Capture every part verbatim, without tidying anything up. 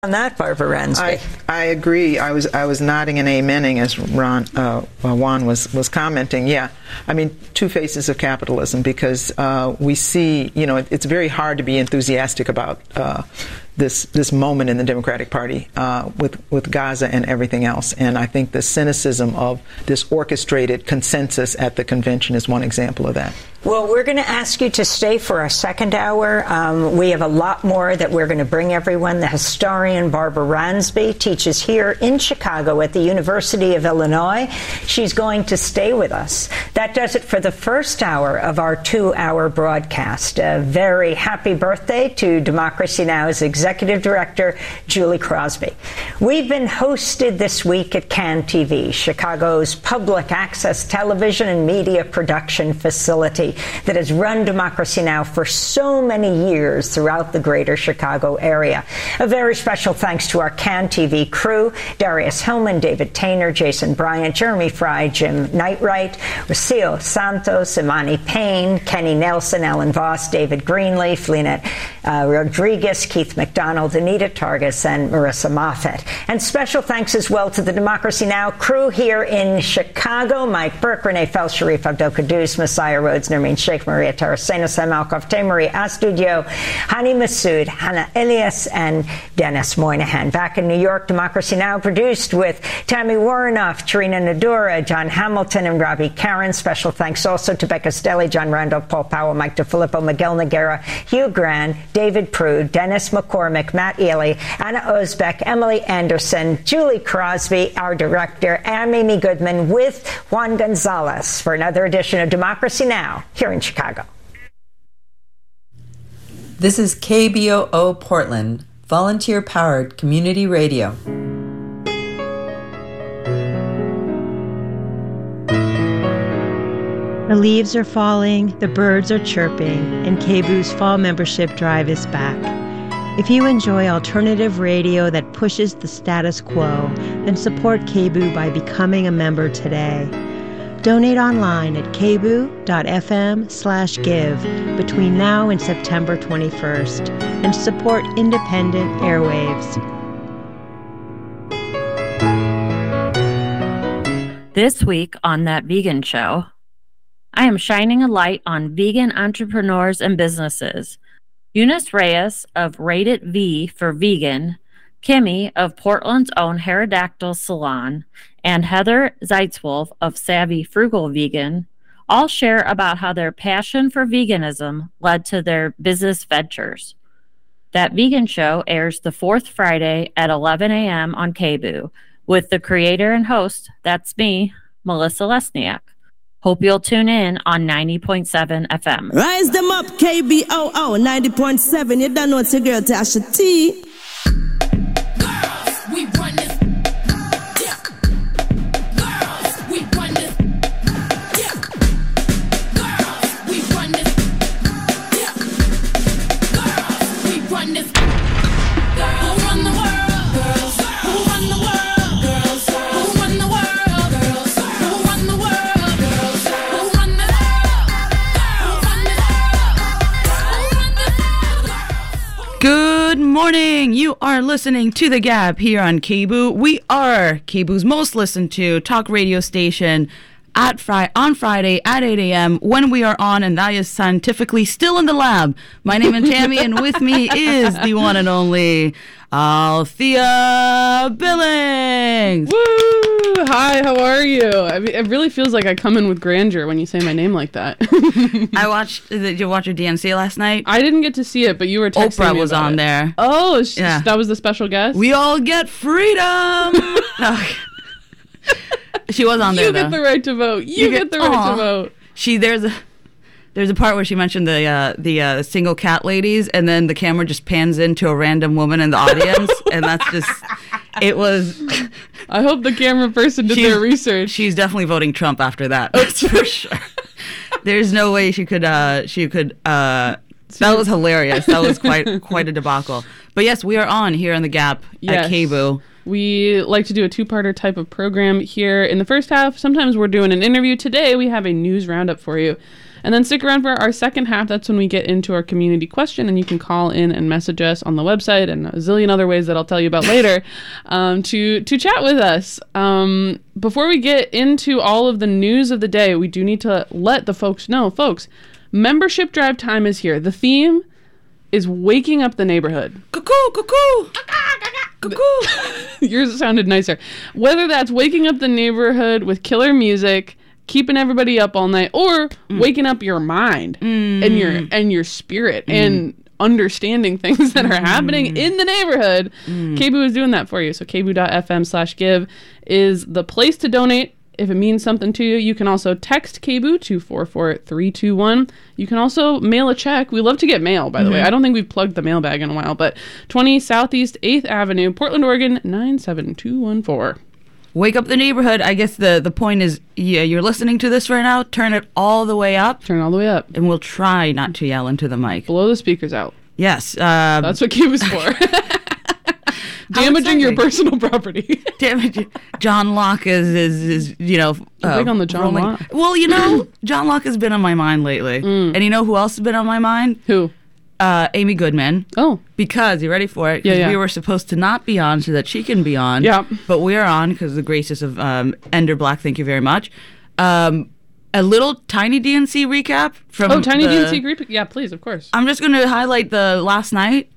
On that, Barbara Ransby. I, I agree. I was I was nodding and amening as Ron uh, Juan was was commenting. Yeah, I mean, two faces of capitalism, because uh, we see, you know, it, it's very hard to be enthusiastic about uh, this this moment in the Democratic Party uh, with with Gaza and everything else. And I think the cynicism of this orchestrated consensus at the convention is one example of that. Well, we're going to ask you to stay for our second hour. Um, we have a lot more that we're going to bring everyone. The historian Barbara Ransby teaches here in Chicago at the University of Illinois. She's going to stay with us. That does it for the first hour of our two-hour broadcast. A very happy birthday to Democracy Now!'s Executive Director, Julie Crosby. We've been hosted this week at CAN T V, Chicago's public access television and media production facility that has run Democracy Now! For so many years throughout the greater Chicago area. A very special thanks to our CAN T V crew, Darius Hillman, David Tainer, Jason Bryant, Jeremy Fry, Jim Knightright, Rocio Santos, Imani Payne, Kenny Nelson, Alan Voss, David Greenleaf, Lynette uh, Rodriguez, Keith McDonald, Anita Targus, and Marissa Moffett. And special thanks as well to the Democracy Now! Crew here in Chicago, Mike Burke, Renee Fel, Sharif Abdel Qaddus, Messiah Rhodes, Nermeen Sheikh, Maria Tarasena, Sam Alkoff, Marie Astudio, Hani Massoud, Hannah Elias, and Dennis Moynihan. Back in New York, Democracy Now! Produced with Tammy Warrenoff, Tarina Nadura, John Hamilton, and Robbie Karen. Special thanks also to Becca Stelly, John Randolph, Paul Powell, Mike DeFilippo, Miguel Noguera, Hugh Gran, David Prude, Dennis McCormick, Matt Ely, Anna Osbeck, Emily Anderson, Julie Crosby, our director, and Mimi Goodman with Juan Gonzalez for another edition of Democracy Now! Here in Chicago. This is K B O O Portland, volunteer-powered community radio. The leaves are falling, the birds are chirping, and K B O's fall membership drive is back. If you enjoy alternative radio that pushes the status quo, then support K B O by becoming a member today. Donate online at kboo.fm slash give between now and September twenty-first and support independent airwaves. This week on That Vegan Show, I am shining a light on vegan entrepreneurs and businesses. Eunice Reyes of Rated V for Vegan, Kimmy of Portland's own Herodactyl Salon, and Heather Zeitzwolf of Savvy Frugal Vegan all share about how their passion for veganism led to their business ventures. That Vegan Show airs the fourth Friday at eleven a.m. on K B O with the creator and host, that's me, Melissa Lesniak. Hope you'll tune in on ninety point seven F M. Rise them up, K B O O ninety point seven. You don't know it's your girl, Tasha T. We run this. Yeah. Girls, we run this. Yeah. Girls, we run this. Yeah. Girls, we run this. Girls, who run the world? Girls, who run the world? Girls, who run the world? Girls, who run the world? Girls, who run the world? Good morning. You are listening to The Gap here on K B O. We are K B O's most listened to talk radio station at fri- on Friday at eight a.m. when we are on, and that is scientifically still in the lab. My name is Tammy, and with me is the one and only Althea Billings. Woo! Hi, how are you? I mean, it really feels like I come in with grandeur when you say my name like that. I watched. Did you watch your D N C last night? I didn't get to see it, but you were texting Oprah me was about on it. there. Oh, sh- yeah. That was the special guest? We all get freedom. No. She was on there. You get though. the right to vote. You, you get, get the right aw. to vote. She there's a there's a part where she mentioned the uh, the uh, single cat ladies, and then the camera just pans into a random woman in the audience, and that's just it was. I hope the camera person did their research. She's definitely voting Trump after that. That's for sure. There's no way she could uh, she could. Uh, that was hilarious. That was quite quite a debacle. But yes, we are on here on The Gap yes. at K B O. We like to do a two-parter type of program here. In the first half, sometimes we're doing an interview. Today, we have a news roundup for you. And then stick around for our second half. That's when we get into our community question, and you can call in and message us on the website and a zillion other ways that I'll tell you about later um, to, to chat with us. Um, before we get into all of the news of the day, we do need to let the folks know, folks, membership drive time is here. The theme is waking up the neighborhood. Cuckoo, cuckoo. Cuckoo. Yours sounded nicer. Whether that's waking up the neighborhood with killer music, keeping everybody up all night, or mm. waking up your mind mm. and your and your spirit mm. and understanding things that are mm. happening in the neighborhood, mm. K B O is doing that for you. So k b o dot f m slash give is the place to donate. If it means something to you, you can also text K B O to four four three two one. You can also mail a check. We love to get mail, by the mm-hmm. way. I don't think we've plugged the mailbag in a while, but twenty Southeast eighth Avenue, Portland, Oregon, nine seven two one four. Wake up the neighborhood. I guess the, the point is, yeah, you're listening to this right now. Turn it all the way up. Turn it all the way up. And we'll try not to yell into the mic. Blow the speakers out. Yes. Um, That's what K B O's for. Damaging your personal property. Damaging. John Locke is, is, is you know... Uh, big on the John rolling. Locke. Well, you know, John Locke has been on my mind lately. Mm. And you know who else has been on my mind? Who? Uh, Amy Goodman. Oh. Because, you ready for it? Yeah, yeah. We were supposed to not be on so that she can be on. Yeah. But we are on because of the graces of um, Ender Black. Thank you very much. Um... A little tiny D N C recap from Oh, tiny the, D N C recap? Yeah, please, of course. I'm just going to highlight the last night.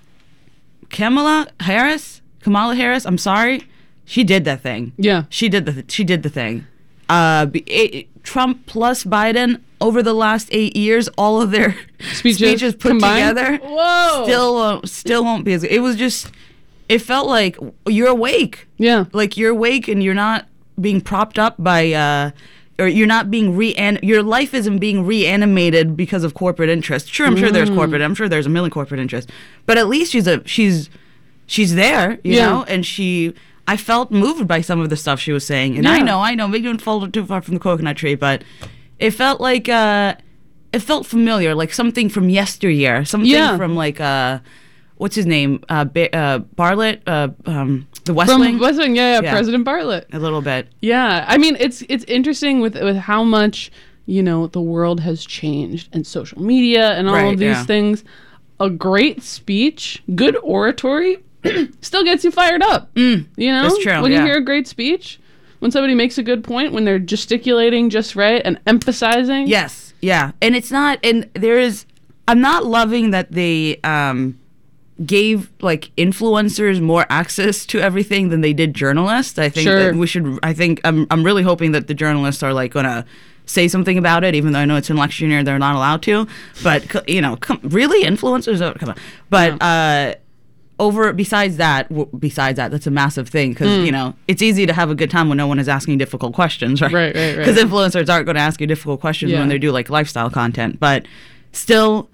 Kamala Harris, Kamala Harris, I'm sorry. She did that thing. Yeah. She did the she did the thing. Uh, it, Trump plus Biden over the last eight years, all of their speeches, speeches put combined? together Whoa. still uh, still won't be as good. It was just, it felt like you're awake. Yeah. Like you're awake and you're not being propped up by... Uh, or you're not being re your life isn't being reanimated because of corporate interest. Sure, I'm mm. sure there's corporate. I'm sure there's a million corporate interests, but at least she's a she's she's there, you yeah. know. And she, I felt moved by some of the stuff she was saying. And yeah. I know, I know, maybe don't fall too far from the coconut tree, but it felt like uh, it felt familiar, like something from yesteryear, something yeah. from like uh, what's his name, uh, ba- uh Bartlett, uh, um. The West From Wing? West Wing, yeah, yeah, yeah, President Bartlett. A little bit. Yeah, I mean, it's it's interesting with with how much, you know, the world has changed and social media and all right, of these yeah. things. A great speech, good oratory, still gets you fired up. Mm, you know? that's true, when yeah. you hear a great speech, when somebody makes a good point, when they're gesticulating just right and emphasizing. Yes, yeah. And it's not, and there is, I'm not loving that they... um gave like influencers more access to everything than they did journalists. I think sure. that we should I think I'm I'm really hoping that the journalists are like gonna say something about it, even though I know it's an election year, they're not allowed to. But you know, come, really, influencers? Oh, come on. But yeah. uh, over besides that, w- besides that, that's a massive thing because mm. you know it's easy to have a good time when no one is asking difficult questions, right? Right, right, right. Because influencers aren't going to ask you difficult questions yeah. when they do like lifestyle content, but still.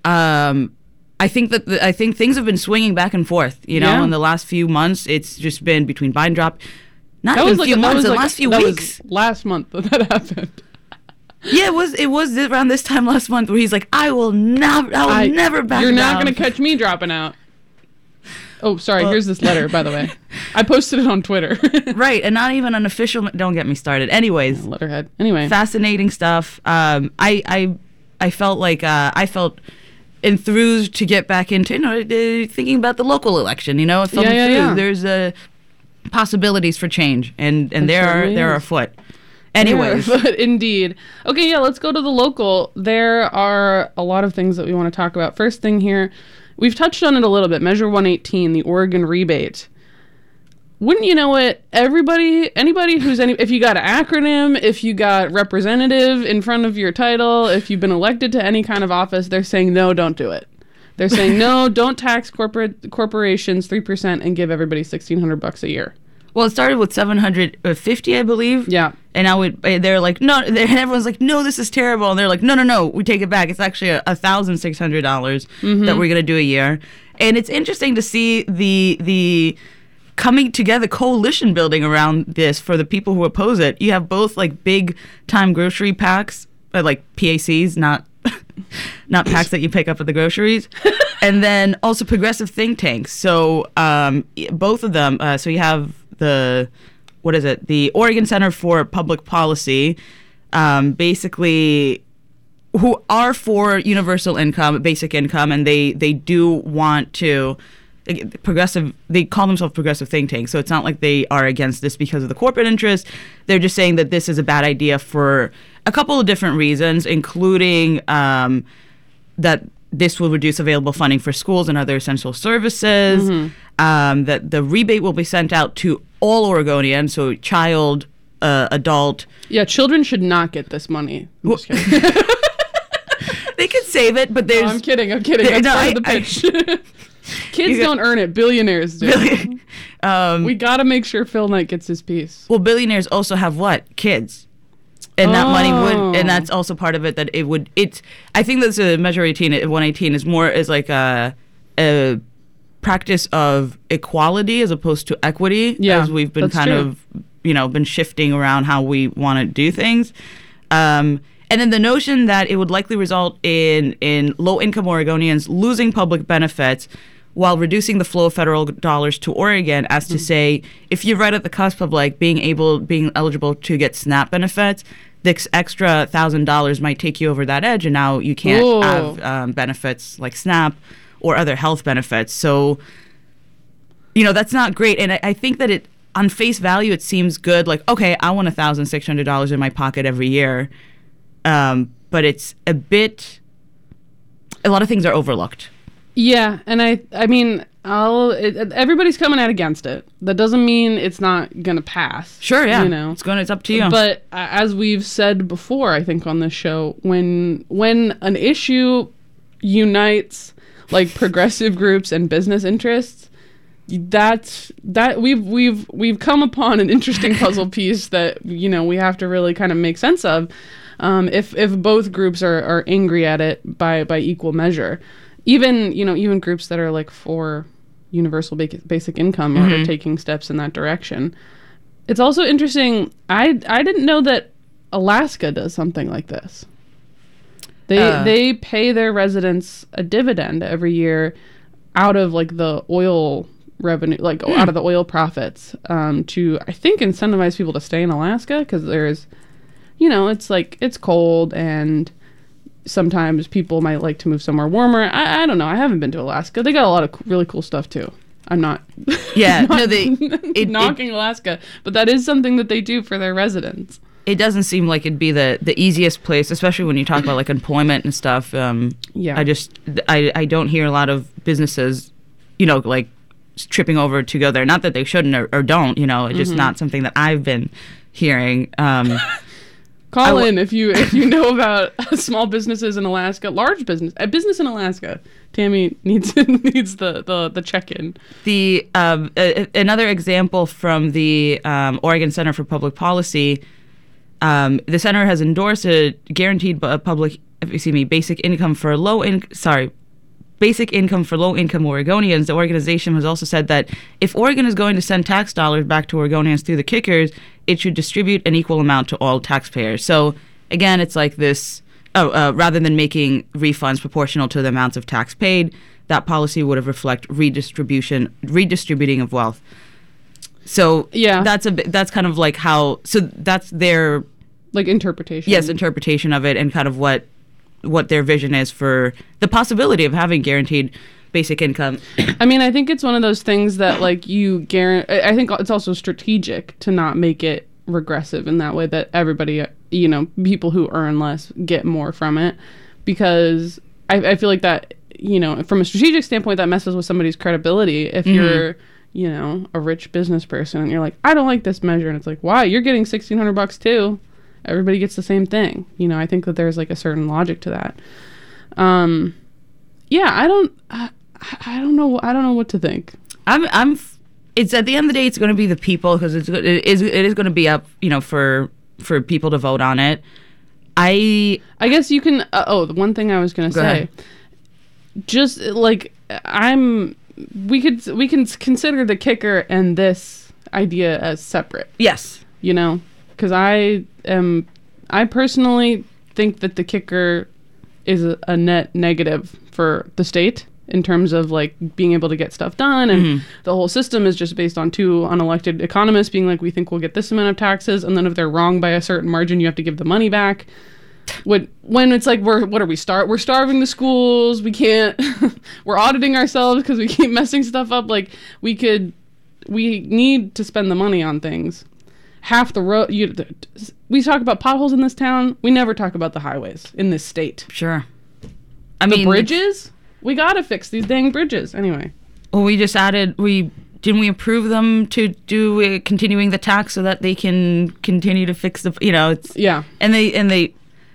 Um, I think that the, I think things have been swinging back and forth. You know, yeah. in the last few months, it's just been between Biden drop. Not that even was a like, few that months, was the like, last few that weeks. Was last month that, that happened. Yeah, it was. It was around this time last month where he's like, "I will never, I will I, never back You're down." not going to catch me dropping out. Oh, sorry. Well, here's this letter, by the way. I posted it on Twitter. Right, and not even an official. Don't get me started. Anyways, yeah, letterhead. Anyway, fascinating stuff. Um, I, I, I felt like uh, I felt. enthused to get back into, you know, thinking about the local election. You know, it felt yeah, yeah, yeah. there's uh, possibilities for change, and and there are there are afoot. Anyways, but indeed. Okay, yeah, let's go to the local. There are a lot of things that we want to talk about. First thing here, we've touched on it a little bit. Measure one eighteen, the Oregon rebate. Wouldn't you know it? Everybody, anybody who's any, if you got an acronym, if you got representative in front of your title, if you've been elected to any kind of office, they're saying no, don't do it. They're saying no, don't tax corporate corporations three percent and give everybody sixteen hundred bucks a year. Well, it started with seven hundred fifty, I believe. Yeah. And now it, they're like, no, and everyone's like, no, this is terrible. And they're like, no, no, no, we take it back. It's actually a one thousand six hundred dollars mm-hmm. that we're going to do a year. And it's interesting to see the the coming together, coalition building around this for the people who oppose it. You have both like big time grocery packs, uh, like P A Cs, not not packs that you pick up at the groceries, and then also progressive think tanks. So um, both of them. Uh, so you have the what is it? The Oregon Center for Public Policy. Um, basically, who are for universal income, basic income, and they they do want to progressive. They call themselves progressive think tanks, so it's not like they are against this because of the corporate interest. They're just saying that this is a bad idea for a couple of different reasons, including um, that this will reduce available funding for schools and other essential services. Mm-hmm. Um, that the rebate will be sent out to all Oregonians, so child, uh, adult. Yeah, children should not get this money. I'm just kidding. They could save it, but there's. No, I'm kidding. I'm kidding. That's no, part I, of the pitch. I, Kids got, don't earn it. Billionaires do. Billion, um, we got to make sure Phil Knight gets his piece. Well, billionaires also have what? Kids. And oh. that money would, and that's also part of it, that it would, it's, I think that's a Measure eighteen, one eighteen is more is like a, a practice of equality as opposed to equity. Yeah, as we've been that's kind true. of, you know, been shifting around how we want to do things. Um, and then the notion that it would likely result in, in low-income Oregonians losing public benefits while reducing the flow of federal dollars to Oregon, as to mm-hmm. say, if you're right at the cusp of like being able, being eligible to get SNAP benefits, this extra thousand dollars might take you over that edge, and now you can't Ooh. have um, benefits like SNAP or other health benefits. So, you know, that's not great. And I, I think that it, on face value, it seems good. Like, okay, I want one thousand six hundred dollars in my pocket every year. Um, but it's a bit, a lot of things are overlooked. Yeah, and I, I mean, I'll. It, everybody's coming out against it. That doesn't mean it's not gonna pass. Sure, yeah. You know, it's going. It's up to you. But uh, as we've said before, I think on this show, when when an issue unites like progressive groups and business interests, that's that we've we've we've come upon an interesting puzzle piece that, you know, we have to really kind of make sense of. Um, if if both groups are, are angry at it by by equal measure. Even, you know, even groups that are like for universal ba- basic income mm-hmm. are taking steps in that direction. It's also interesting. I I didn't know that Alaska does something like this. They uh. they pay their residents a dividend every year out of like the oil revenue, like mm. out of the oil profits, um, to I think incentivize people to stay in Alaska, because there's, you know, it's like it's cold and sometimes people might like to move somewhere warmer. I, I don't know. I haven't been to Alaska. They got a lot of really cool stuff too. I'm not yeah not no they it, knocking it, Alaska, but that is something that they do for their residents. It doesn't seem like it'd be the the easiest place, especially when you talk about like employment and stuff. Um, yeah, I just I I don't hear a lot of businesses, you know, like tripping over to go there. Not that they shouldn't or, or don't. You know, it's just mm-hmm. not something that I've been hearing. Um, Call w- in if you if you know about small businesses in Alaska, large business, a business in Alaska. Tammy needs needs the, the, the check-in. The um, a, another example from the um, Oregon Center for Public Policy, um, the center has endorsed a guaranteed bu- public, excuse me, basic income for low in sorry, basic income for low-income Oregonians. The organization has also said that if Oregon is going to send tax dollars back to Oregonians through the kickers, it should distribute an equal amount to all taxpayers. So again, it's like this. Oh, uh, rather than making refunds proportional to the amounts of tax paid, that policy would have reflect redistribution, redistributing of wealth. So yeah, that's a that's kind of like how. So that's their like interpretation. Yes, interpretation of it, and kind of what what their vision is for the possibility of having guaranteed basic income. I mean, I think it's one of those things that like you guarantee. I think it's also strategic to not make it regressive in that way, that everybody, you know, people who earn less get more from it, because I, I feel like that, you know, from a strategic standpoint, that messes with somebody's credibility. If mm-hmm. you're, you know, a rich business person and you're like, I don't like this measure, and it's like, why? You're getting sixteen hundred bucks too. Everybody gets the same thing. You know, I think that there's like a certain logic to that. Um, yeah, I don't, I, I don't know, I don't know what to think. I'm, I'm. It's at the end of the day, it's going to be the people, because it's it is it is going to be up, you know, for for people to vote on it. I I guess you can. Uh, oh, the one thing I was going to say, ahead. just like I'm, we could we can consider the kicker and this idea as separate. Yes, you know, because I am I personally think that the kicker is a, a net negative for the state, in terms of like being able to get stuff done, and mm-hmm. the whole system is just based on two unelected economists being like, we think we'll get this amount of taxes, and then if they're wrong by a certain margin, you have to give the money back. When, when it's like, we're, what are we, start? We're starving the schools. We can't, we're auditing ourselves because we keep messing stuff up. Like, we could, we need to spend the money on things. Half the road, you, we talk about potholes in this town. We never talk about the highways in this state. Sure. I the mean, bridges, we got to fix these dang bridges. Anyway. Well, we just added, we, didn't we approve them to do uh, continuing the tax so that they can continue to fix the, you know, it's, yeah. And they, and they,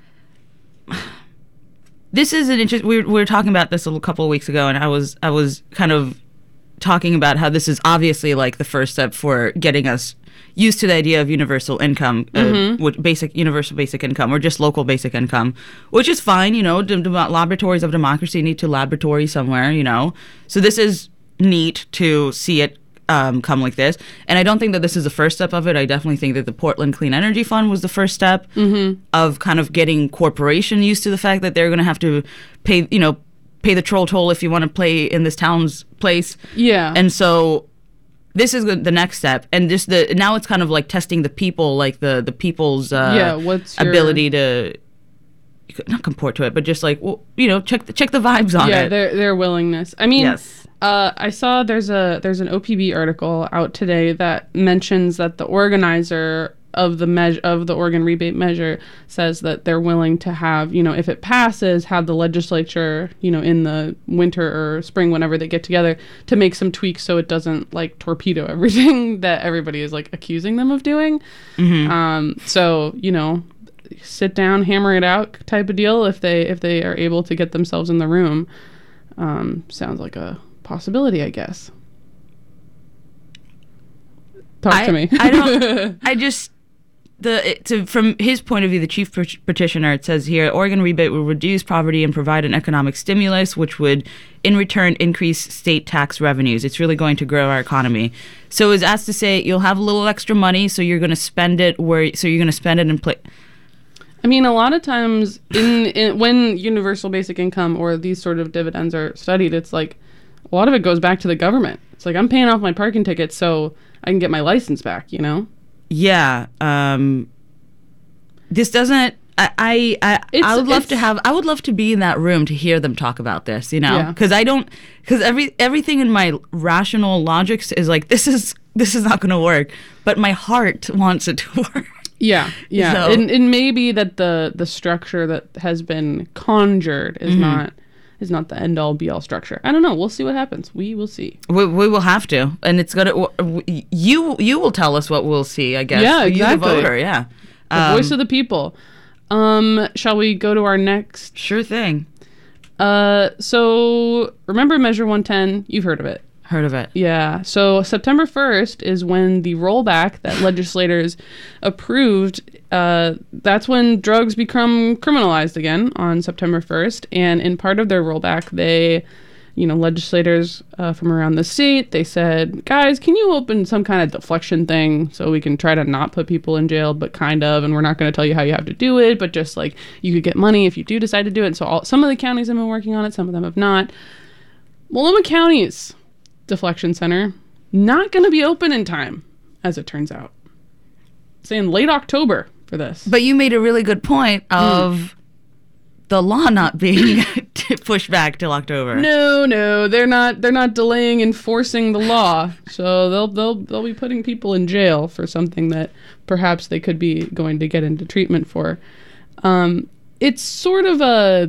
this is an interesting, we were, we were talking about this a couple of weeks ago, and I was, I was kind of talking about how this is obviously like the first step for getting us used to the idea of universal income, uh, Mm-hmm. with basic, universal basic income, or just local basic income, which is fine, you know, d- d- laboratories of democracy need to laboratory somewhere, you know. So this is neat to see it um, come like this. And I don't think that this is the first step of it. I definitely think that the Portland Clean Energy Fund was the first step Mm-hmm. of kind of getting corporation used to the fact that they're going to have to pay, you know, pay the troll toll if you want to play in this town's place. Yeah. And so this is the the next step. And just the, now it's kind of like testing the people, like the, the people's uh, Yeah, what's your- ability to, not comport to it, but just like, well, you know, check the, check the vibes on yeah, it. their their willingness. I mean, Yes. uh, I saw there's a there's an O P B article out today that mentions that the organizer of the measure of the Oregon rebate measure says that they're willing to have, you know, if it passes, have the legislature, you know, in the winter or spring, whenever they get together, to make some tweaks so it doesn't like torpedo everything that everybody is like accusing them of doing. Mm-hmm. Um, so you know, sit down, hammer it out type of deal if they if they are able to get themselves in the room. Um, sounds like a possibility, I guess. Talk I, to me. I don't. I just the it, to, from his point of view, the chief petitioner, it says here, Oregon rebate will reduce poverty and provide an economic stimulus, which would, in return, increase state tax revenues. It's really going to grow our economy. So it's asked to say you'll have a little extra money, so you're going to spend it where. So you're going to spend it in place. I mean, a lot of times in, in when universal basic income or these sort of dividends are studied, it's like a lot of it goes back to the government. It's like, I'm paying off my parking ticket so I can get my license back, you know? Yeah. Um, this doesn't. I I I, It's- I would love it's- to have. I would love to be in that room to hear them talk about this. You know, Yeah. because I don't. Because every everything in my rational logic is like, this is this is not going to work, but my heart wants it to work. Yeah, yeah. So- And it may be that the the structure that has been conjured is Mm-hmm. not is not the end all be all structure. I don't know. We'll see what happens. We will see. We, we will have to, and it's gonna. w- You you will tell us what we'll see. I guess. Yeah, You, the exactly. voter. Yeah. The Um, voice of the people. Um, shall we go to our next? Sure thing. Uh, so remember Measure one ten? You've heard of it. Heard of it. Yeah. So September first is when the rollback that legislators approved, uh, that's when drugs become criminalized again on September first. And in part of their rollback, they, you know, legislators uh, from around the state, they said, guys, can you open some kind of deflection thing so we can try to not put people in jail, but kind of, and we're not going to tell you how you have to do it, but just like you could get money if you do decide to do it. And so all, some of the counties have been working on it, some of them have not. Multnomah County's deflection center not going to be open in time, as it turns out. Saying late October for this. But you made a really good point of Mm. the law not being pushed back till October. No, no, they're not. They're not delaying enforcing the law. So they'll they'll they'll be putting people in jail for something that perhaps they could be going to get into treatment for. Um, it's sort of a.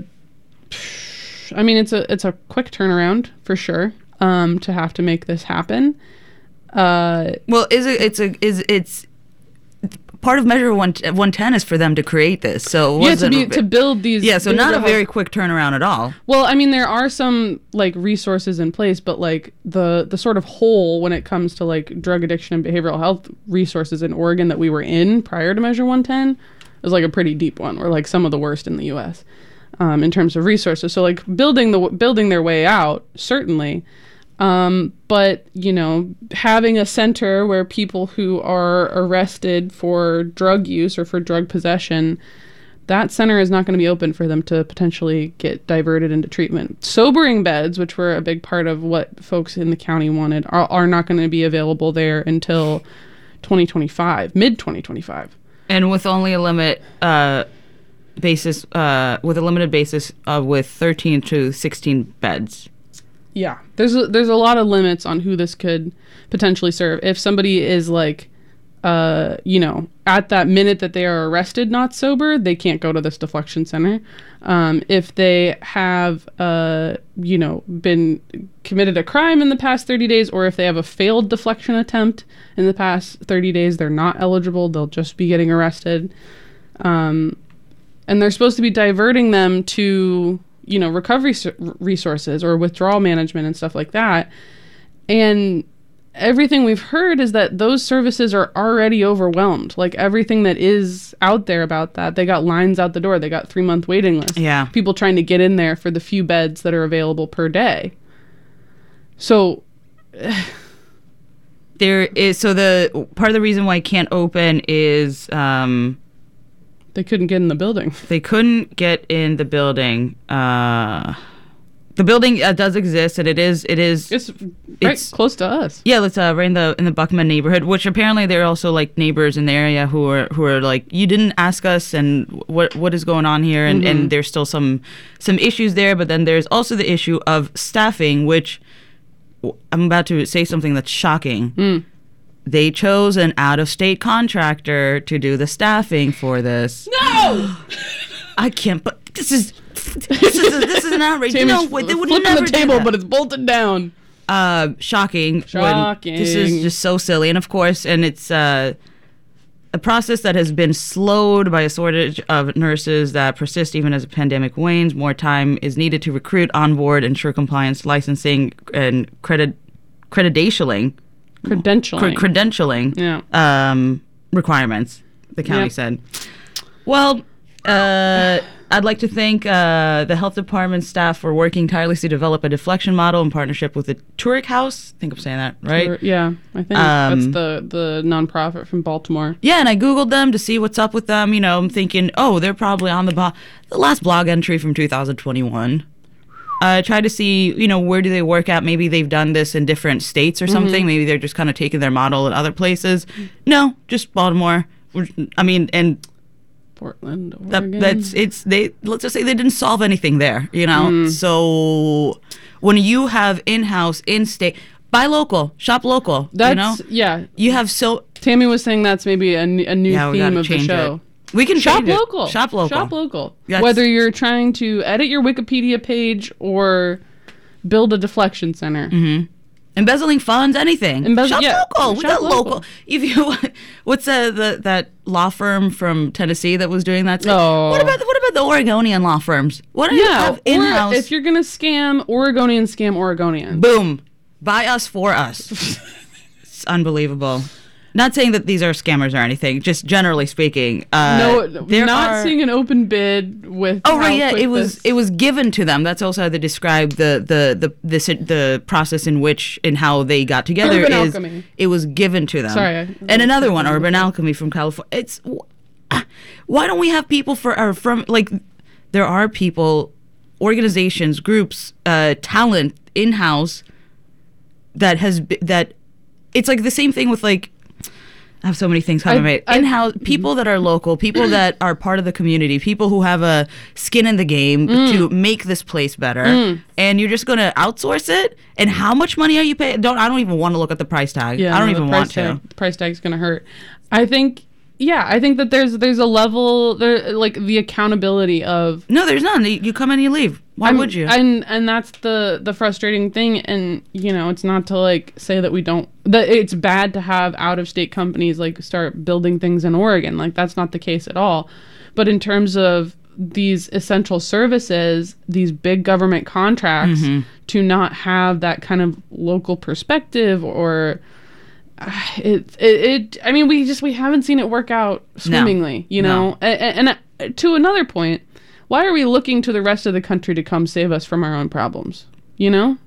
I mean, it's a it's a quick turnaround for sure. Um, to have to make this happen. Uh, Well, is it? It's a. Is it's part of Measure one one ten is for them to create this. So it yeah, to wasn't be a- to build these. yeah. So build not a whole- very quick turnaround at all. Well, I mean, there are some like resources in place, but like the the sort of hole when it comes to like drug addiction and behavioral health resources in Oregon that we were in prior to Measure one ten is like a pretty deep one. We're like some of the worst in the U S Um, in terms of resources. So like building the building their way out, certainly. Um, but, you know, having a center where people who are arrested for drug use or for drug possession, that center is not going to be open for them to potentially get diverted into treatment. Sobering beds, which were a big part of what folks in the county wanted, are, are not going to be available there until twenty twenty-five, mid twenty twenty-five. And with only a limit, uh, basis, uh, with a limited basis uh, with thirteen to sixteen beds. Yeah, there's a, there's a lot of limits on who this could potentially serve. If somebody is like, uh, you know, at that minute that they are arrested not sober, they can't go to this deflection center. Um, if they have, uh, you know, been committed a crime in the past thirty days, or if they have a failed deflection attempt in the past thirty days, they're not eligible. They'll just be getting arrested. Um, and they're supposed to be diverting them to, you know, recovery resources or withdrawal management and stuff like that. And everything we've heard is that those services are already overwhelmed. Like everything that is out there about that, they got lines out the door. They got three month waiting lists. Yeah. People trying to get in there for the few beds that are available per day. So there is, so the part of the reason why it can't open is, um, they couldn't get in the building. They couldn't get in the building. Uh, the building uh, does exist, and it is it is it's right it's close to us. Yeah, it's uh, right in the in the Buckman neighborhood, which apparently there are also like neighbors in the area who are who are like, you didn't ask us, and what what is going on here, and, Mm-hmm. and there's still some some issues there. But then there's also the issue of staffing, which I'm about to say something that's shocking. Mm. They chose an out-of-state contractor to do the staffing for this. No, I can't. But this is this is this is an outrage. Tammy's No, wait, they would flipping never the do table, that. but it's bolted down. Uh, shocking. when- Shocking. This is just so silly, and of course, and it's uh, a process that has been slowed by a shortage of nurses that persist even as the pandemic wanes. More time is needed to recruit, onboard, ensure compliance, licensing, and credit credentialing. Credentialing. Cre- credentialing Yeah. um, requirements, the county Yep. said. Well, uh, I'd like to thank uh, the health department staff for working tirelessly to develop a deflection model in partnership with the Turek House. I think I'm saying that right. Or- yeah, I think Um, that's the the nonprofit from Baltimore. Yeah, and I Googled them to see what's up with them. You know, I'm thinking, oh, they're probably on the, bo- the last blog entry from two thousand twenty-one. I uh, tried to see, you know, where do they work at? Maybe they've done this in different states or something. Mm-hmm. Maybe they're just kind of taking their model in other places. No, just Baltimore. We're- I mean, and Portland, that, Oregon. that's it's they. Let's just say they didn't solve anything there. You know, Mm. so when you have in-house, in-state, buy local, shop local. That's you know, yeah. you have so Tammy was saying that's maybe a, n- a new Yeah, we theme gotta of the change show. it. We can Shop change it. local. Shop local. Shop local. That's- Whether you're trying to edit your Wikipedia page or build a deflection center. Mm-hmm. Embezzling funds, anything. Embezzle- Shop yeah, local. We shop got local. local. If you, what's uh, the that law firm from Tennessee that was doing that? Oh. What about the, what about the Oregonian law firms? What do you Yeah, have or in-house? if you're gonna scam Oregonian, scam Oregonian. Boom, buy us for us. It's unbelievable. Not saying that these are scammers or anything. Just generally speaking, uh, no, there not are, seeing an open bid with. Oh how right, yeah. quick It was this- it was given to them. That's also how they describe the the the the, si- the process in which and how they got together. Urban is Alchemy. It was given to them. Sorry, I- and another one, Urban Alchemy from California. It's why don't we have people for our from like there are people, organizations, groups, uh, talent in house that has b- that it's like the same thing with like. I have so many things coming I- to I- in-house people that are local, people that are part of the community, people who have a skin in the game Mm. to make this place better. And you're just going to outsource it? And how much money are you paying? Don't I don't even want to look at the price tag. Yeah, I don't no, the even price want tag, to. The price tag's gonna hurt. I think. Yeah, I think that there's there's a level there like the accountability of No, there's none. You you come in and you leave. Why I'm- would you? And and that's the the frustrating thing. And you know, it's not to like say that we don't that it's bad to have out of state companies like start building things in Oregon. Like that's not the case at all. But in terms of these essential services, these big government contracts, Mm-hmm. to not have that kind of local perspective or uh, it, it it I mean we just we haven't seen it work out swimmingly, you know. No. And, and uh, to another point, why are we looking to the rest of the country to come save us from our own problems? You know,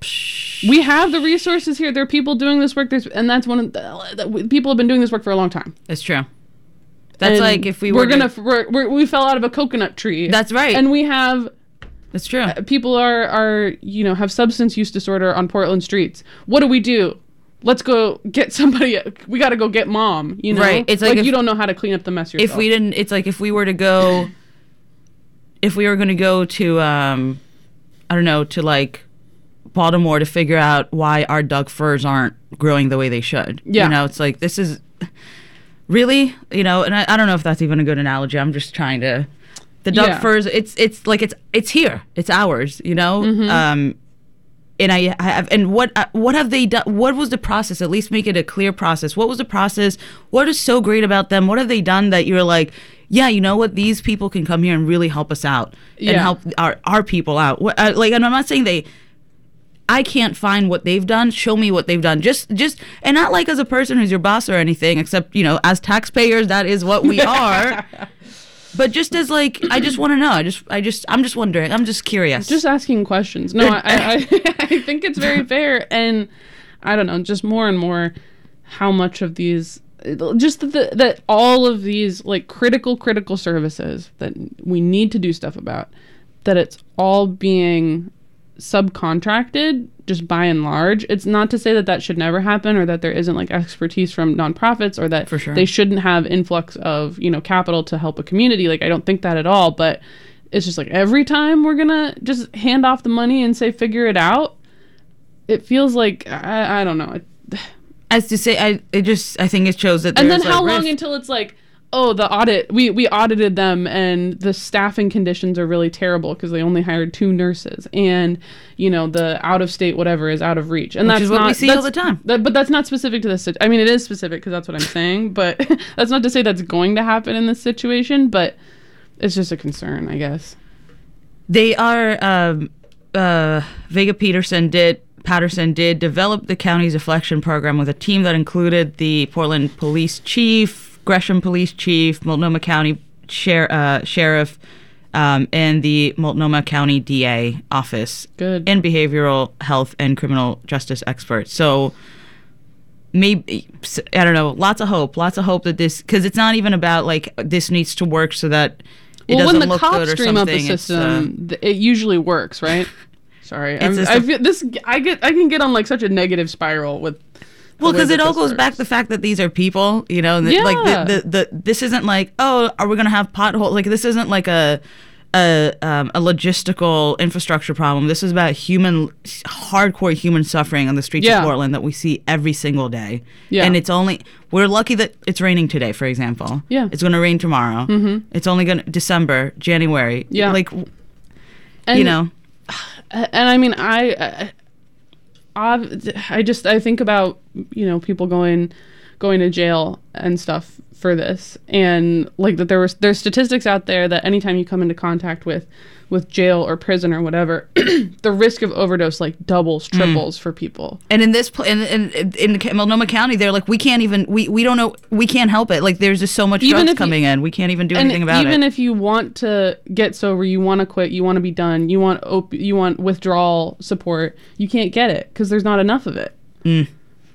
we have the resources here. There are people doing this work. There's, and that's one of the that people have been doing this work for a long time. That's true. That's And like if we we're were gonna to- we're, we're, we fell out of a coconut tree. That's right. And we have That's true. uh, people are are you know have substance use disorder on Portland streets. What do we do? Let's go get somebody. We got to go get mom. You know, Right. It's like if- you don't know how to clean up the mess yourself. If we didn't, it's like if we were to go if we were going to go to, um, I don't know, to like Baltimore to figure out why our Doug firs aren't growing the way they should. Yeah. You know, it's like, this is really, you know, and I, I don't know if that's even a good analogy. I'm just trying to, the Doug Yeah. firs, it's, it's like, it's, it's here. It's ours, you know? Mm-hmm. Um, and I have, and what, uh, what have they done? What was the process? At least make it a clear process. What was the process? What is so great about them? What have they done that you're like, yeah, you know what? These people can come here and really help us out and Yeah. help our, our people out. What, uh, like, and I'm not saying they, I can't find what they've done. Show me what they've done. Just, just, and not like as a person who's your boss or anything, except, you know, as taxpayers, that is what we are. But just as like, I just want to know. I just, I just, I'm just wondering. I'm just curious. Just asking questions. No, I, I, I think it's very fair, and I don't know, just more and more, how much of these, just that that all of these like critical, critical services that we need to do stuff about, that it's all being subcontracted just by and large. It's not to say that that should never happen, or that there isn't like expertise from nonprofits, or that For sure. they shouldn't have influx of, you know, capital to help a community. Like, I don't think that at all, but it's just like every time we're gonna just hand off the money and say figure it out, it feels like I, I don't know. It, as to say, I it just, I think it shows that. and then there's, how like, long rift. until it's like, oh, the audit, we, we audited them and the staffing conditions are really terrible because they only hired two nurses, and, you know, the out of state whatever is out of reach. And Which that's is what not, we see all that's- the time. That, but that's not specific to this. sit- I mean, it is specific because that's what I'm saying, but that's not to say that's going to happen in this situation, but it's just a concern, I guess. They are, um, uh, Vega Peterson did, Patterson did develop the county's Afflection program with a team that included the Portland Police Chief, Gresham Police Chief, Multnomah County Sher- uh, Sheriff, um, and the Multnomah County D A office. Good. And behavioral health and criminal justice experts. So maybe, I don't know, lots of hope, lots of hope that this, because it's not even about like this needs to work so that it Well, doesn't when the look cops good or dream up a something. It's, uh, system, th- it usually works, right? Sorry, I'm, just I a- feel this. I get, I can get on like such a negative spiral with. Well, the way because it that all this goes works. back to the fact that these are people, you know, and that, like Yeah. the, the, the this isn't like, oh, are we gonna have potholes? Like this isn't like a a um, a logistical infrastructure problem. This is about human, hardcore human suffering on the streets Yeah. of Portland that we see every single day. Yeah. And it's only we're lucky that it's raining today, for example. Yeah. It's gonna rain tomorrow. Mm-hmm. It's only gonna December, January. Yeah. Like, And- you know. And I mean, I, I, I just I think about, you know, people going, going to jail and stuff for this, and like that there was there's statistics out there that anytime you come into contact with, with jail or prison or whatever, the risk of overdose like doubles, triples for people. And in this, pl- in, in in Multnomah County, they're like, we can't even, we, we don't know, we can't help it. Like, there's just so much Even drugs if you- coming in, we can't even do And anything about even it. if you want to get sober, you want to quit, you want to be done, you want op- you want withdrawal support, you can't get it because there's not enough of it. Mm.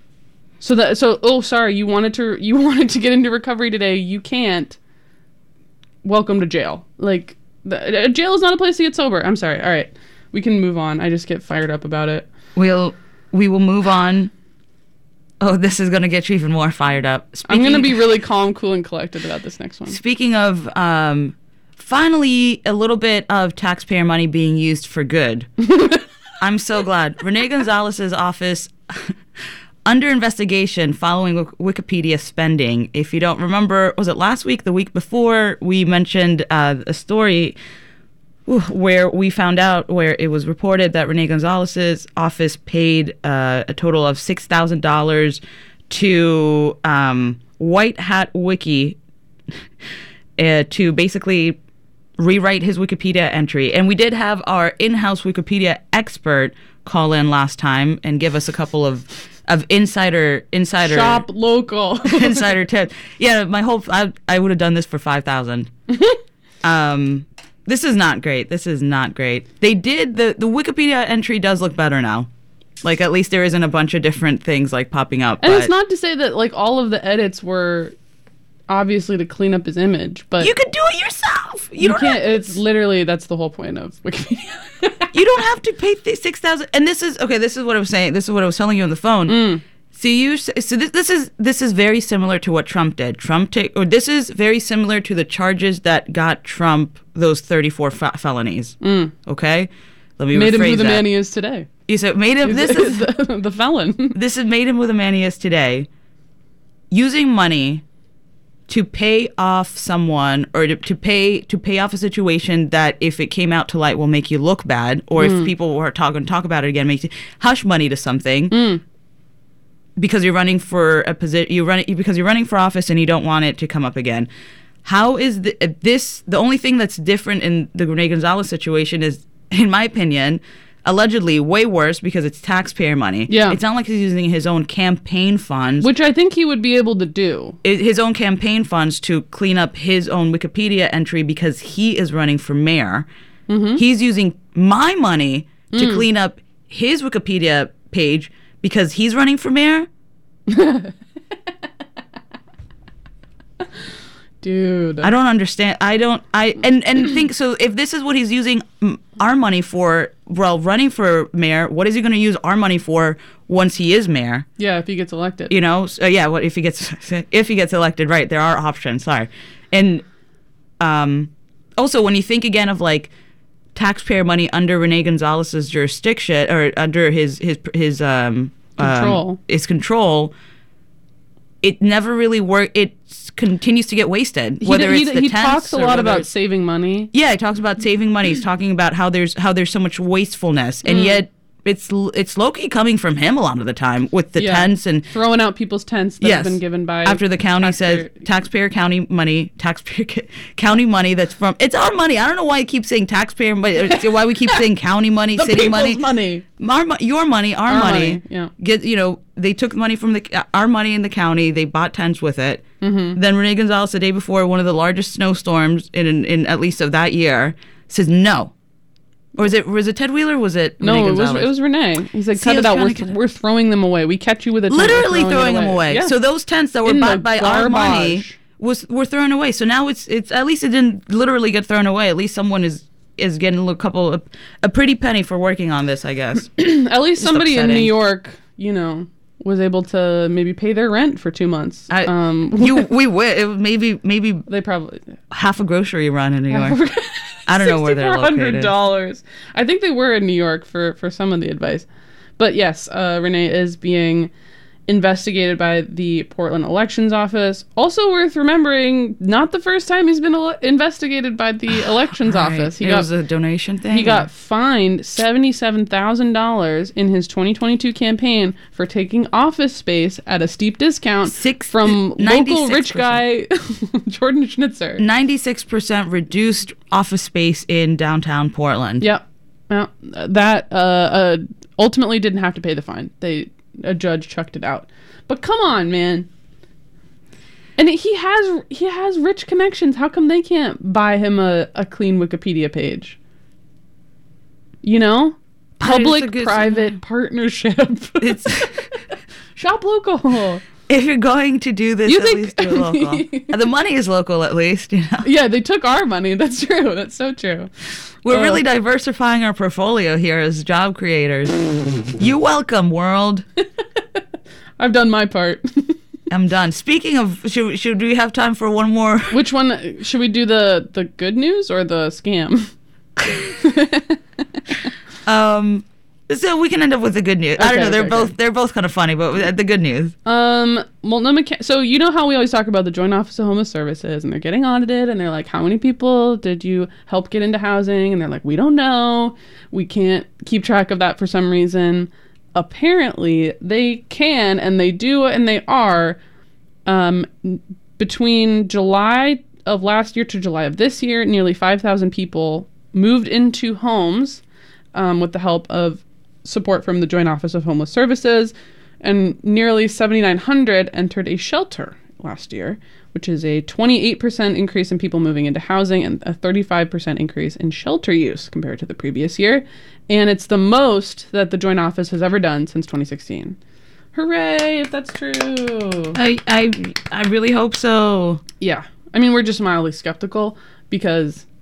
So that so oh sorry, you wanted to you wanted to get into recovery today, you can't. Welcome to jail. Like the, uh, jail is not a place to get sober. I'm sorry. All right, we can move on. I just get fired up about it. We'll we will move on. Oh, this is going to get you even more fired up. I'm going to Speaking- be really calm, cool, and collected about this next one. Speaking of, um, finally, a little bit of taxpayer money being used for good. I'm so glad. Renee Gonzalez's office under investigation following Wik- Wikipedia spending. If you don't remember, was it last week, the week before, we mentioned uh, a story where we found out, where it was reported that Renee Gonzalez's office paid uh, a total of six thousand dollars to um, White Hat Wiki uh, to basically rewrite his Wikipedia entry. And we did have our in-house Wikipedia expert call in last time and give us a couple of of insider insider Shop local. insider tips. Yeah, my whole I I would have done this for five thousand. um, this is not great. This is not great. They did the the Wikipedia entry does look better now. Like, at least there isn't a bunch of different things like popping up. And but it's not to say that like all of the edits were obviously to clean up his image, but you could do it yourself. You, you don't can't. have, It's literally that's the whole point of Wikipedia. you don't have to pay th- six thousand. And this is okay. This is what I was saying. This is what I was telling you on the phone. Mm. So you s- so this, this is this is very similar to what Trump did. Trump take or this is very similar to the charges that got Trump those thirty-four fe- felonies. Mm. Okay, let me Made him rephrase who the that. man he is today. You said made him. This is the, the felon. This has made him who the man he is today. Using money to pay off someone or to, to pay to pay off a situation that if it came out to light will make you look bad, or Mm. if people were talking talk about it again, make you hush money to something. Mm. Because you're running for a position, you run because you're running for office and you don't want it to come up again. How is the, this the only thing that's different in the Rene Gonzalez situation is, in my opinion, allegedly way worse because it's taxpayer money. Yeah, it's not like he's using his own campaign funds, which I think he would be able to do. His own campaign funds to clean up his own Wikipedia entry because he is running for mayor. Mm-hmm. He's using my money to Mm. clean up his Wikipedia page because he's running for mayor? Dude. I don't understand. I don't, I, and, and think, so if this is what he's using mm, our money for, well, running for mayor, what is he going to use our money for once he is mayor? Yeah, if he gets elected. You know, so, yeah, what if he gets, if he gets elected, right, there are options, sorry. And um, also, when you think again of like, taxpayer money under Rene Gonzalez's jurisdiction or under his his his um control um, his control, it never really work. It continues to get wasted. He, Whether he, it's the he tents talks a or lot whether about it's- saving money. Yeah, he talks about saving money. He's talking about how there's how there's so much wastefulness, and Mm. yet it's it's low-key coming from him a lot of the time with the Yeah. tents and throwing out people's tents that yes. have been given by after the county taxpayer- says taxpayer county money, taxpayer ca- county money that's from it's our money. I don't know why I keep saying taxpayer money. or Why we keep saying county money, The city money, people's money. Our, mo- your money, our, Our money. money, yeah. Get you know they took money from the uh, our money in the county. They bought tents with it. Mm-hmm. Then Rene Gonzalez the day before one of the largest snowstorms in in, in at least of that year says no. Or was it was it Ted Wheeler? Or was it No, Rene it was Gonzalez? it was Renee. He's like, See, cut I it was out. trying We're, to th- get- we're throwing them away. We catch you with a tent, we're literally throwing it them away. Yeah. So those tents that were In bought the by our money garbage. was were thrown away. So now it's it's at least it didn't literally get thrown away. At least someone is is getting a couple of, a pretty penny for working on this, I guess. At least Just somebody in New upsetting. York, you know, was able to maybe pay their rent for two months. I, um, you we wi- it was maybe maybe they probably half a grocery run in New York. I don't know where they're sixty-four hundred located. dollars. I think they were in New York for for some of the advice, but yes, uh, Renee is being investigated by the Portland Elections Office. Also worth remembering, not the first time he's been ele- investigated by the Elections Right. Office. He it got was a donation thing. he got fined seventy-seven thousand dollars in his twenty twenty-two campaign for taking office space at a steep discount Six- from local ninety-six rich guy Jordan Schnitzer. ninety-six percent reduced office space in downtown Portland. Yep. Well, that uh, uh, ultimately didn't have to pay the fine. They a judge chucked it out. But come on, man. And he has he has rich connections. How come they can't buy him a, a clean Wikipedia page? You know? But it's a Public good- private partnership. It's Shop local. if you're going to do this, You at think- least do it local. The money is local, at least. You know, Yeah, they took our money. That's true. That's so true. we're Uh, really diversifying our portfolio here as job creators. You welcome, world. I've done my part. I'm done. Speaking of, should should we have time for one more? Which one should we do, the the good news or the scam? Um, so we can end up with the good news. I don't Okay, know. They're okay, both okay. they're both kind of funny, but the good news. Um, Multnomah. Ca- So you know how we always talk about the Joint Office of Homeless Services, and they're getting audited, and they're like, "How many people did you help get into housing?" And they're like, "We don't know. We can't keep track of that for some reason." Apparently, they can, and they do, and they are. Um, n- between July of last year to July of this year, nearly five thousand people moved into homes um, with the help of support from the Joint Office of Homeless Services, and nearly seventy-nine hundred entered a shelter last year, which is a twenty-eight percent increase in people moving into housing and a thirty-five percent increase in shelter use compared to the previous year. And it's the most that the Joint Office has ever done since twenty sixteen. Hooray, if that's true. I I I really hope so. Yeah. I mean, we're just mildly skeptical because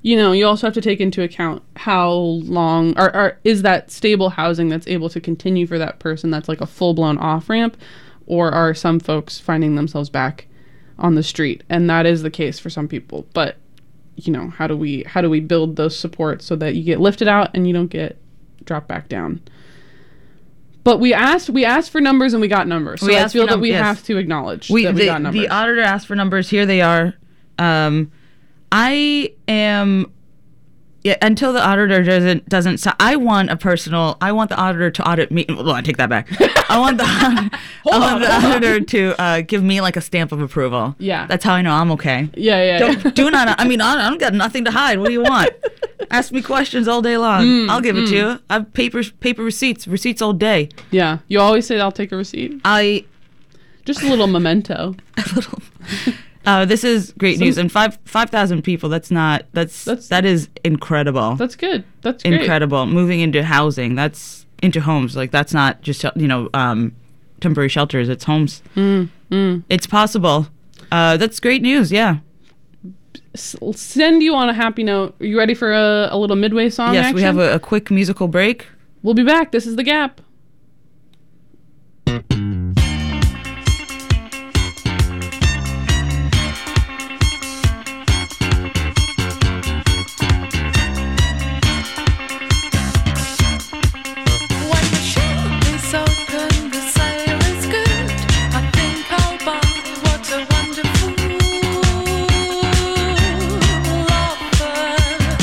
you know, you also have to take into account how long or, or is that stable housing that's able to continue for that person that's like a full-blown off-ramp, or are some folks finding themselves back on the street? And that is the case for some people. But, you know, how do we how do we build those supports so that you get lifted out and you don't get dropped back down? But we asked we asked for numbers and we got numbers. So We I asked feel for that num- we yes. have to acknowledge We, that we the, got numbers. the auditor asked for numbers. Here they are. Um, I am. Yeah, until the auditor doesn't doesn't. So I want a personal. I want the auditor to audit me. Well, I take that back. I want the. I want the auditor to uh, give me like a stamp of approval. Yeah. That's how I know I'm okay. yeah, yeah. Don't yeah. do not. I mean, I, I don't got nothing to hide. What do you want? Ask me questions all day long. Mm, I'll give it to you. I have paper paper receipts, receipts all day. Yeah. You always say, I'll take a receipt. I Just a little memento. a little. Uh, this is great Some- news, and five five thousand people. That's not. That's, That's- that is incredible. That's good. That's great. incredible. Moving into housing. That's into homes. Like that's not just you know um, temporary shelters. It's homes. Mm, mm. It's possible. Uh, that's great news. Yeah. S- send you on a happy note. Are you ready for a, a little midway song yes, action? we have a, a quick musical break. We'll be back. This is The Gap. When the shop is open, the sale is good. I think I'll buy. What a wonderful offer.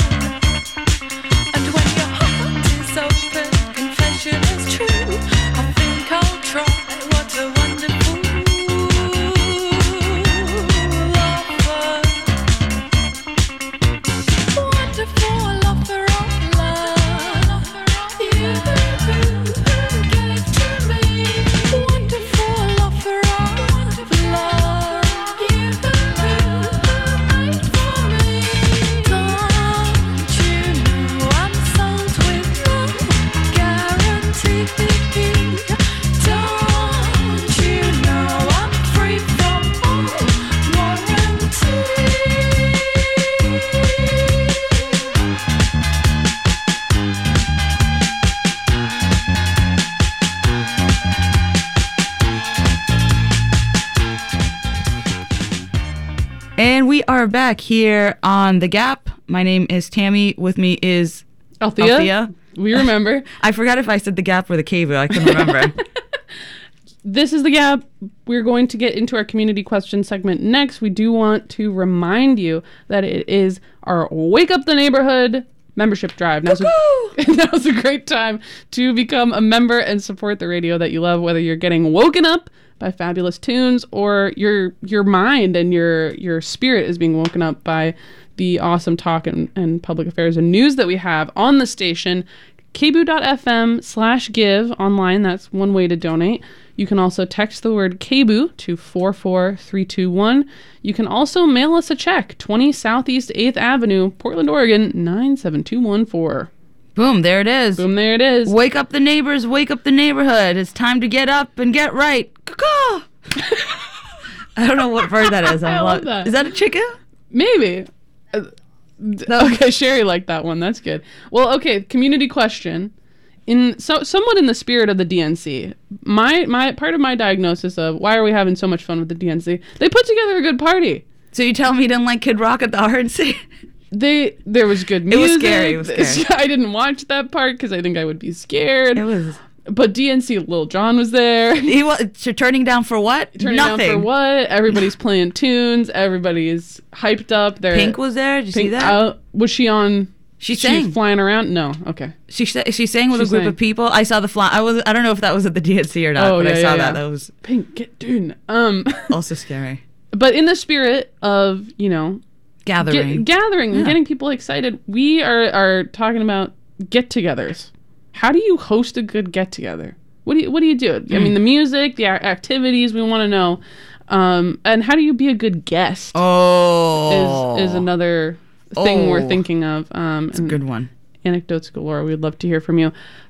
And when your heart is open, confession is true. I think I'll try. What a wonderful offer. Wonderful offer of love. You gave to me. Wonderful offer of love. You made for me. Don't you know I'm sold with no guarantee? Don't you know I'm free from all warranty? And we are back here on The Gap. My name is Tammy. With me is Althea? Althea. We remember. I forgot if I said The Gap or The Cave. I couldn't remember. This is The Gap. We're going to get into our community question segment next. We do want to remind you that it is our Wake Up the Neighborhood membership drive. Now's a, now's a great time to become a member and support the radio that you love, whether you're getting woken up by fabulous tunes or your your mind and your your spirit is being woken up by the awesome talk and, and public affairs and news that we have on the station. kboo.fm slash give online. That's one way to donate. You can also text the word KBOO to four four three two one. You can also mail us a check, twenty Southeast eighth Avenue, Portland, Oregon, nine seven two one four. Boom, there it is. Boom, there it is. Wake up the neighbors, wake up the neighborhood. It's time to get up and get right. Caw-caw. I don't know what bird that is. I'm I lo- love that. Is that a chicken? Maybe. Uh, d- okay, Sherry liked that one. That's good. Well, okay, community question. In so somewhat in the spirit of the D N C, my my part of my diagnosis of why are we having so much fun with the D N C? They put together a good party. So you tell me you didn't like Kid Rock at the R N C? They there was good It music. was scary, it was scary. I didn't watch that part because I think I would be scared. It was. But D N C, Lil Jon was there. He was so turning down for what? Turning Nothing. down for what? Everybody's playing tunes. Everybody's hyped up. They're, Pink was there. Did you see Pink, that? uh, was she on? She She sang. flying around? No. Okay. She sa- she sang with She a group sang. of people. I saw the fly. I was. I don't know if that was at the D N C or not, Oh, but I yeah, saw yeah, that. yeah. That was Pink, get dude. Um, also scary. but in the spirit of you know Gathering. get, gathering and Yeah. getting people excited, we are are talking about get-togethers. How do you host a good get-together? What do you What do you do? I Mm. mean, the music, the a- activities. We want to know, um, and how do you be a good guest? Oh, Is is another thing we're Oh. thinking of. Um, It's a good one. Anecdotes galore. We'd love to hear from you.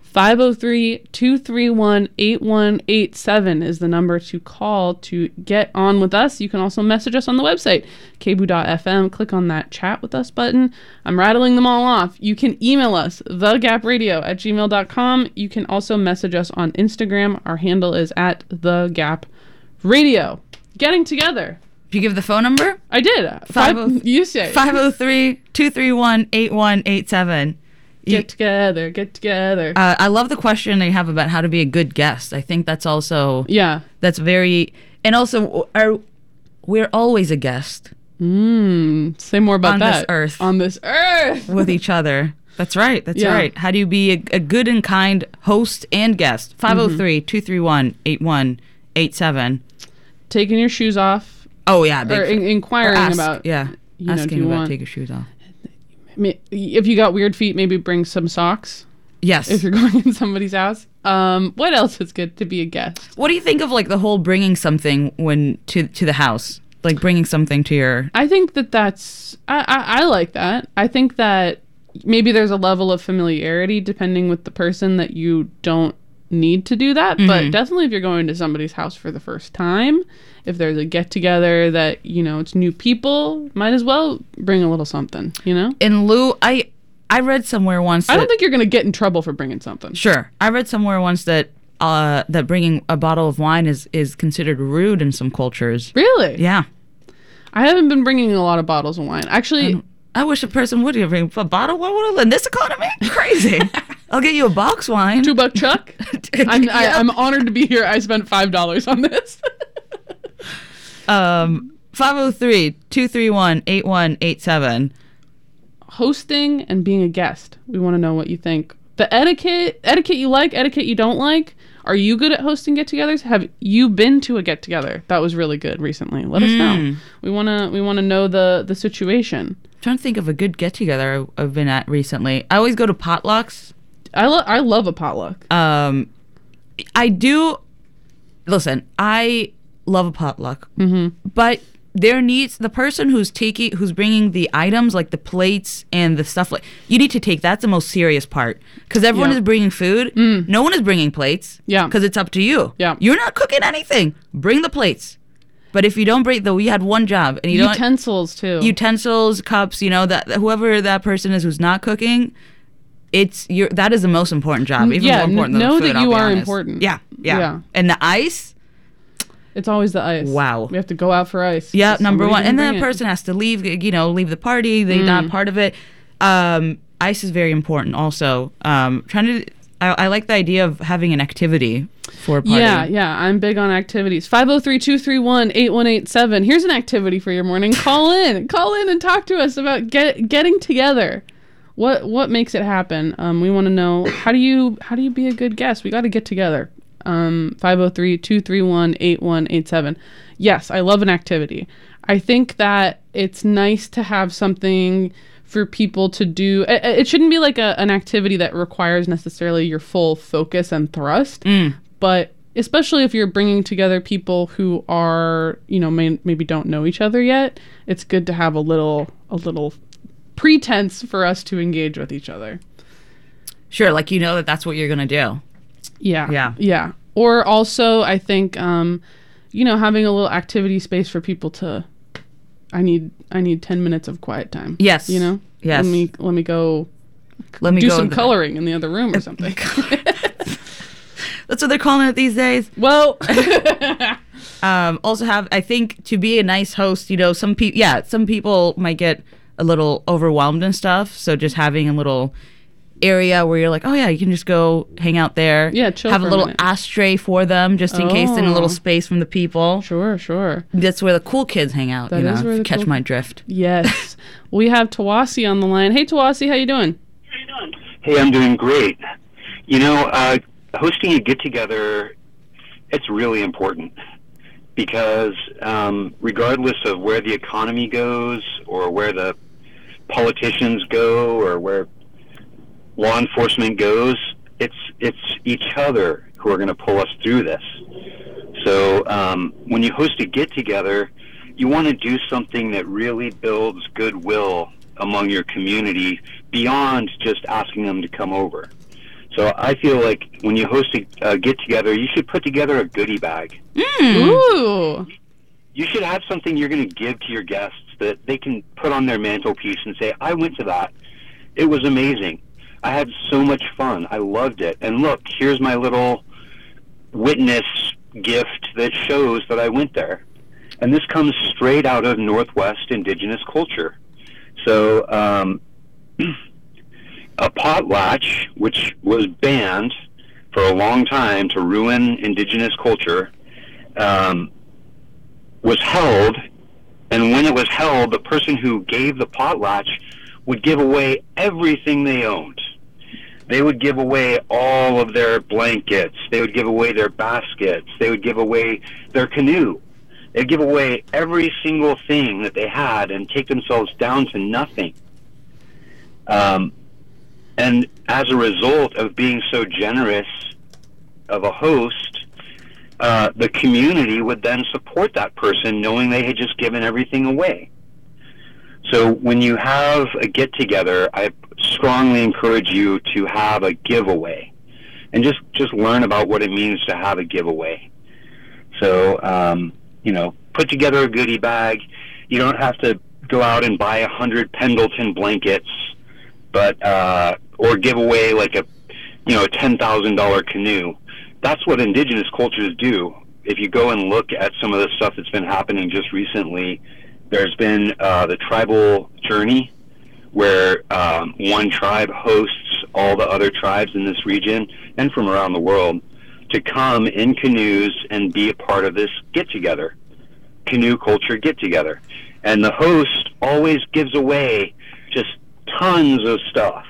five oh three, two three one, eight one eight seven is the number to call to get on with us. You can also message us on the website, k b o o dot f m. Click on that chat with us button. I'm rattling them all off. You can email us, the gap radio at gmail dot com. You can also message us on Instagram. Our handle is at the gap radio. Getting together. Did you give the phone number? I did. Five, you say. five oh three, two three one, eight one eight seven. Get together, get together. Uh, I love the question they have about how to be a good guest. I think that's also yeah. That's very, and also are we're always a guest. Mm, say more about on that. On this earth, on this earth, with each other. That's right. That's yeah. right. How do you be a, a good and kind host and guest? five oh three, two three one, eight one eight seven. Taking your shoes off. Oh yeah, or in- inquiring or ask, about yeah, you asking know, about want, take your shoes off. If you got weird feet, maybe bring some socks. Yes. If you're going in somebody's house. Um, what else is good to be a guest? What do you think of like the whole bringing something when to to the house, like bringing something to your? I think that that's I, I, I like that. I think that maybe there's a level of familiarity depending with the person that you don't need to do that. Mm-hmm. But definitely if you're going to somebody's house for the first time, if there's a get together that, you know, it's new people, might as well bring a little something, you know? In lieu, I I read somewhere once that, I don't think you're going to get in trouble for bringing something. Sure. I read somewhere once that uh, that bringing a bottle of wine is, is considered rude in some cultures. Really? Yeah. I haven't been bringing a lot of bottles of wine. Actually, I, I wish a person would bring a bottle. What would in this economy? Crazy. I'll get you a box wine. Two buck chuck. I'm, I, I'm honored to be here. I spent five dollars on this. um, five oh three, two three one, eight one eight seven. Hosting and being a guest. We want to know what you think. The etiquette, etiquette you like, etiquette you don't like. Are you good at hosting get-togethers? Have you been to a get-together that was really good recently? Let us know. We wanna we wanna know the the situation. I'm trying to think of a good get-together I've been at recently. I always go to potlucks. I lo- I love a potluck. Um, I do. Listen, I love a potluck, mm-hmm. but there needs the person who's taking, who's bringing the items like the plates and the stuff. Like you need to take that's the most serious part because everyone yeah. is bringing food. Mm. No one is bringing plates. Yeah, because it's up to you. Yeah, you're not cooking anything. Bring the plates. But if you don't bring, though, we had one job, and you utensils don't, too. Utensils, cups. You know that whoever that person is who's not cooking. It's your that is the most important job. Even yeah, more important n- than know the food, that you I'll be are honest. important. Yeah, yeah, yeah. And the ice. It's always the ice. Wow. We have to go out for ice. Yeah, so number one. And then a a person has to leave. You know, leave the party. They're mm. not part of it. Um, ice is very important. Also, um, trying to. I, I like the idea of having an activity for a party. Yeah, yeah. I'm big on activities. five oh three, two three one, eight one eight seven. Here's an activity for your morning. Call in. Call in and talk to us about get, getting together. What what makes it happen? Um, we want to know how do you how do you be a good guest? We got to get together. Um, five oh three, two three one, eight one eight seven. Yes, I love an activity. I think that it's nice to have something for people to do. It, it shouldn't be like a, an activity that requires necessarily your full focus and thrust, mm. but especially if you're bringing together people who are, you know, may, maybe don't know each other yet, it's good to have a little a little pretense for us to engage with each other. Sure, like you know that that's what you're gonna do. Yeah, yeah, yeah. Or also, I think, um, you know, having a little activity space for people to. I need I need ten minutes of quiet time. Yes, you know. Yes. Let me let me go. Let me do go some the, coloring in the other room or something. That's what they're calling it these days. Well. um, also have I think to be a nice host, you know, some people yeah, some people might get a little overwhelmed and stuff. So just having a little area where you're like, oh yeah, you can just go hang out there. Yeah, chill. Have for a little a minute. ashtray for them just in oh. case in a little space from the people. Sure, sure. That's where the cool kids hang out. That you know, is where the catch cool... my drift. Yes. We have Tawasi on the line. Hey Tawasi, how you doing? How you doing? Hey, I'm doing great. You know, uh, hosting a get-together, it's really important because um, regardless of where the economy goes or where the politicians go or where law enforcement goes, it's it's each other who are going to pull us through this. So um, when you host a get-together, you want to do something that really builds goodwill among your community beyond just asking them to come over. So I feel like when you host a uh, get-together, you should put together a goodie bag. Ooh. You should have something you're going to give to your guests that they can put on their mantelpiece and say, I went to that. It was amazing. I had so much fun. I loved it. And look, here's my little witness gift that shows that I went there. And this comes straight out of Northwest indigenous culture. So um, a potlatch, which was banned for a long time to ruin indigenous culture, um, was held. And when it was held, the person who gave the potlatch would give away everything they owned. They would give away all of their blankets. They would give away their baskets. They would give away their canoe. They'd give away every single thing that they had and take themselves down to nothing. Um, and as a result of being so generous of a host, uh, the community would then support that person knowing they had just given everything away. So when you have a get-together, I strongly encourage you to have a giveaway and just, just learn about what it means to have a giveaway. So, um, you know, put together a goodie bag. You don't have to go out and buy a hundred Pendleton blankets, but, uh, or give away like a, you know, a ten thousand dollars canoe. That's what indigenous cultures do. If you go and look at some of the stuff that's been happening just recently, there's been uh, the tribal journey, where um, one tribe hosts all the other tribes in this region and from around the world to come in canoes and be a part of this get-together, canoe culture get-together. And the host always gives away just tons of stuff.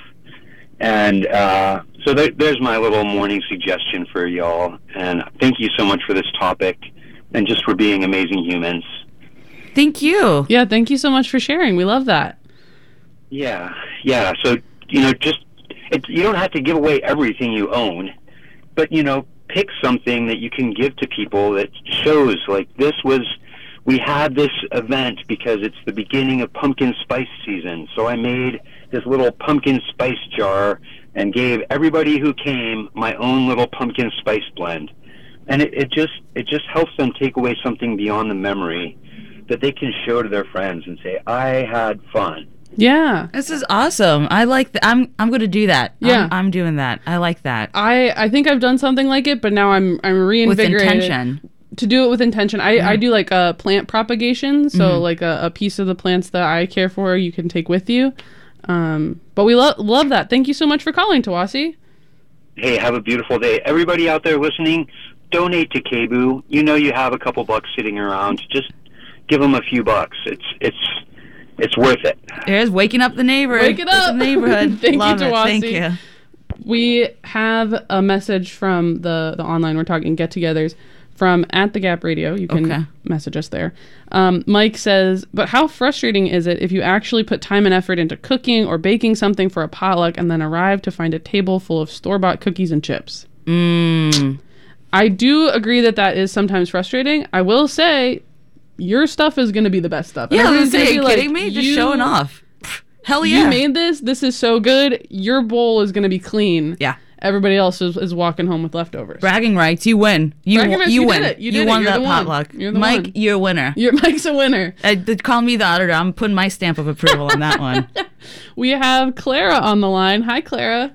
And uh, so there, there's my little morning suggestion for y'all. And thank you so much for this topic and just for being amazing humans. Thank you. Yeah, thank you so much for sharing. We love that. Yeah, yeah. So, you know, just, it, you don't have to give away everything you own, but, you know, pick something that you can give to people that shows, like, this was, we had this event because it's the beginning of pumpkin spice season. So I made this little pumpkin spice jar and gave everybody who came my own little pumpkin spice blend. And it, it just, it just helps them take away something beyond the memory that they can show to their friends and say, I had fun. Yeah. This is awesome. I like that. I'm I'm going to do that. Yeah. I'm, I'm doing that. I like that. I, I think I've done something like it, but now I'm I'm reinvigorated. With intention. To do it with intention. I, Mm-hmm. I do like a plant propagation. So Mhm. like a, a piece of the plants that I care for, you can take with you. Um, but we lo- love that. Thank you so much for calling, Tawasi. Hey, have a beautiful day. Everybody out there listening, donate to K B U. You know you have a couple bucks sitting around. Just give them a few bucks. It's it's it's worth it. There's waking up the neighborhood. Wake it up. The neighborhood. Thank Love you, it. Tawasi. Thank you. We have a message from the, the online We're Talking get-togethers from at the Gap Radio. You can Okay. message us there. Um, Mike says, but how frustrating is it if you actually put time and effort into cooking or baking something for a potluck and then arrive to find a table full of store-bought cookies and chips? Mm. I do agree that that is sometimes frustrating. I will say, your stuff is going to be the best stuff. Yeah, I was Everyone's gonna gonna say, be are you kidding me? Just "You- showing off. Pfft, Hell yeah. You made this. This is so good. Your bowl is going to be clean. Yeah. Everybody else is, is walking home with leftovers. Bragging rights. You win. You Bragging rights, you you win. did it. You did it. won You're that the one. potluck. You're the Mike, one. you're a winner. Your Mike's a winner. Uh, d- call me the auditor. I'm putting my stamp of approval on that one. We have Clara on the line. Hi, Clara.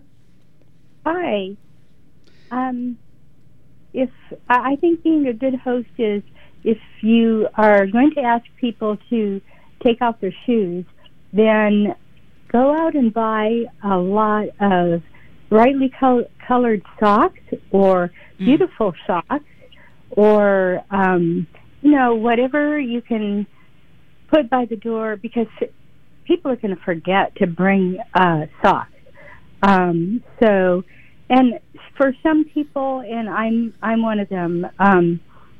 Hi. Um, if I I think being a good host is if you are going to ask people to take off their shoes, then go out and buy a lot of brightly col- colored socks or beautiful socks or, um, you know, whatever you can put by the door, because people are going to forget to bring uh, socks. Um, so, and for some people, and I'm I'm one of them, um,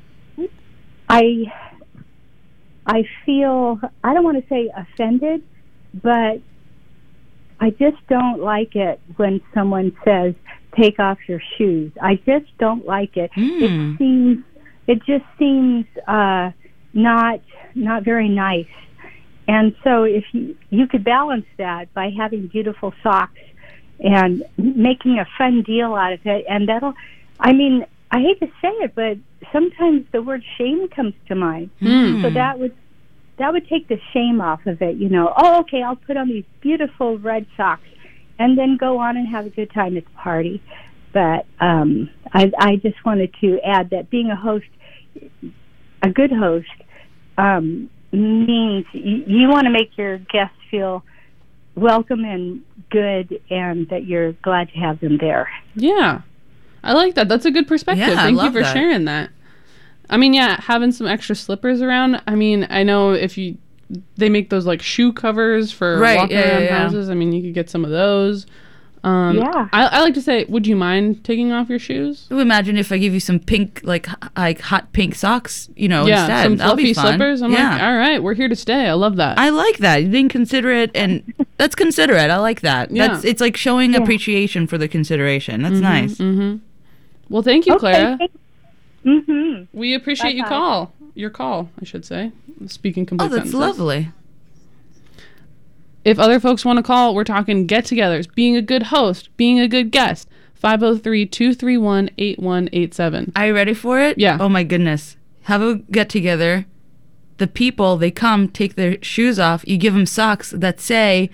I I feel, I don't want to say offended, but I just don't like it when someone says, take off your shoes. I just don't like it. Mm. It seems, it just seems uh, not not very nice. And so if you, you could balance that by having beautiful socks and making a fun deal out of it. And that'll, I mean, I hate to say it, but sometimes the word shame comes to mind. Mm. So that would that would take the shame off of it. You know, oh, okay, I'll put on these beautiful red socks and then go on and have a good time at the party. But um, I, I just wanted to add that being a host, a good host, um, means you, you want to make your guests feel welcome and good, and that you're glad to have them there. Yeah, I like that. That's a good perspective. Yeah, I Thank you love for that. sharing that. I mean, yeah, having some extra slippers around. I mean, I know if you, they make those like shoe covers for Right, walking yeah, around yeah, yeah. houses. I mean, you could get some of those. Um, Yeah. I, I like to say, would you mind taking off your shoes? Imagine if I give you some pink, like h- like hot pink socks, you know, yeah, instead. some That'll be fluffy fun. slippers. I'm yeah. like, all right, we're here to stay. I love that. I like that. You didn't consider it, and that's considerate. I like that. Yeah. That's it's like showing appreciation for the consideration. That's nice. Mm-hmm. Well, thank you, Okay, Clara. thank- Mhm. We appreciate you Bye-bye. call. Your call, I should say. Speaking complete Oh, that's sentences. lovely. If other folks want to call, we're talking get-togethers, being a good host, being a good guest. five oh three, two three one, eight one eight seven. Are you ready for it? Yeah. Oh my goodness. Have a get together. The people, they come, take their shoes off. You give them socks that say,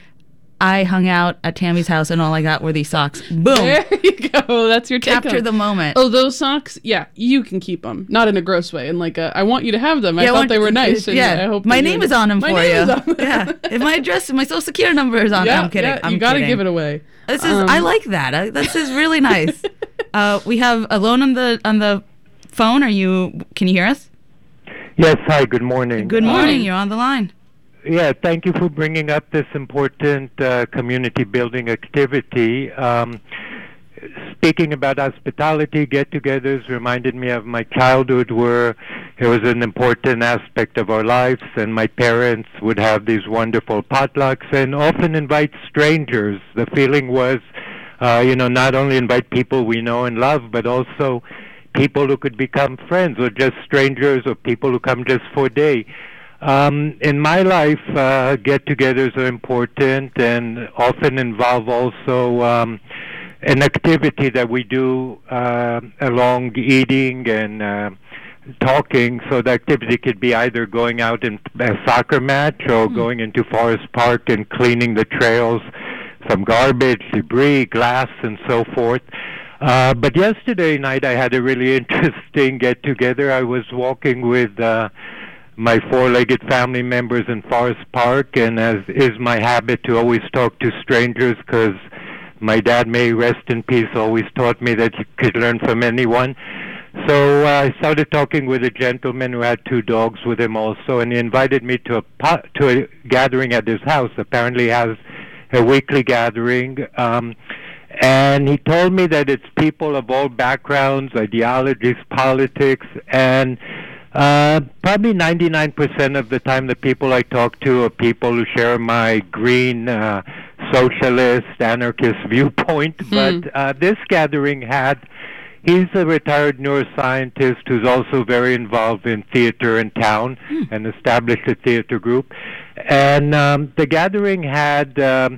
I hung out at Tammy's house and all I got were these socks. Boom. There you go. That's your take Capture on- the moment. Oh, those socks? Yeah, you can keep them. Not in a gross way. And like, a, I want you to have them. I Yeah, thought want- they were nice. And yeah. I hope my that name you- is on them My for name you. is on them. Yeah. If my address and my social security number is on Yeah, I'm kidding. yeah, I'm you got to kidding. give it away. This is Um, I like that. I, this is really nice. uh, we have Alone on the on the phone. Are you can you hear us? Yes, hi, good morning. Good morning. You're on the line. Yeah, thank you for bringing up this important uh, community building activity. Um, speaking about hospitality, get-togethers reminded me of my childhood where it was an important aspect of our lives, and my parents would have these wonderful potlucks and often invite strangers. The feeling was, uh, you know, not only invite people we know and love, but also people who could become friends, or just strangers, or people who come just for a day. Um, in my life, uh, get-togethers are important and often involve also um, an activity that we do uh, along eating and uh, talking. So the activity could be either going out in a soccer match or mm. going into Forest Park and cleaning the trails from garbage, debris, glass, and so forth. Uh, but yesterday night I had a really interesting get-together. I was walking with uh, my four-legged family members in Forest Park, and as is my habit to always talk to strangers, because my dad, may rest in peace, always taught me that you could learn from anyone. So uh, I started talking with a gentleman who had two dogs with him also, and he invited me to a po- to a gathering at his house. Apparently he has a weekly gathering, um, and he told me that it's people of all backgrounds, ideologies, politics, and Uh, probably ninety-nine percent of the time the people I talk to are people who share my green, uh, socialist, anarchist viewpoint. Hmm. But uh, this gathering had, he's a retired neuroscientist who's also very involved in theater in town Hmm. and established a theater group. And um, the gathering had um,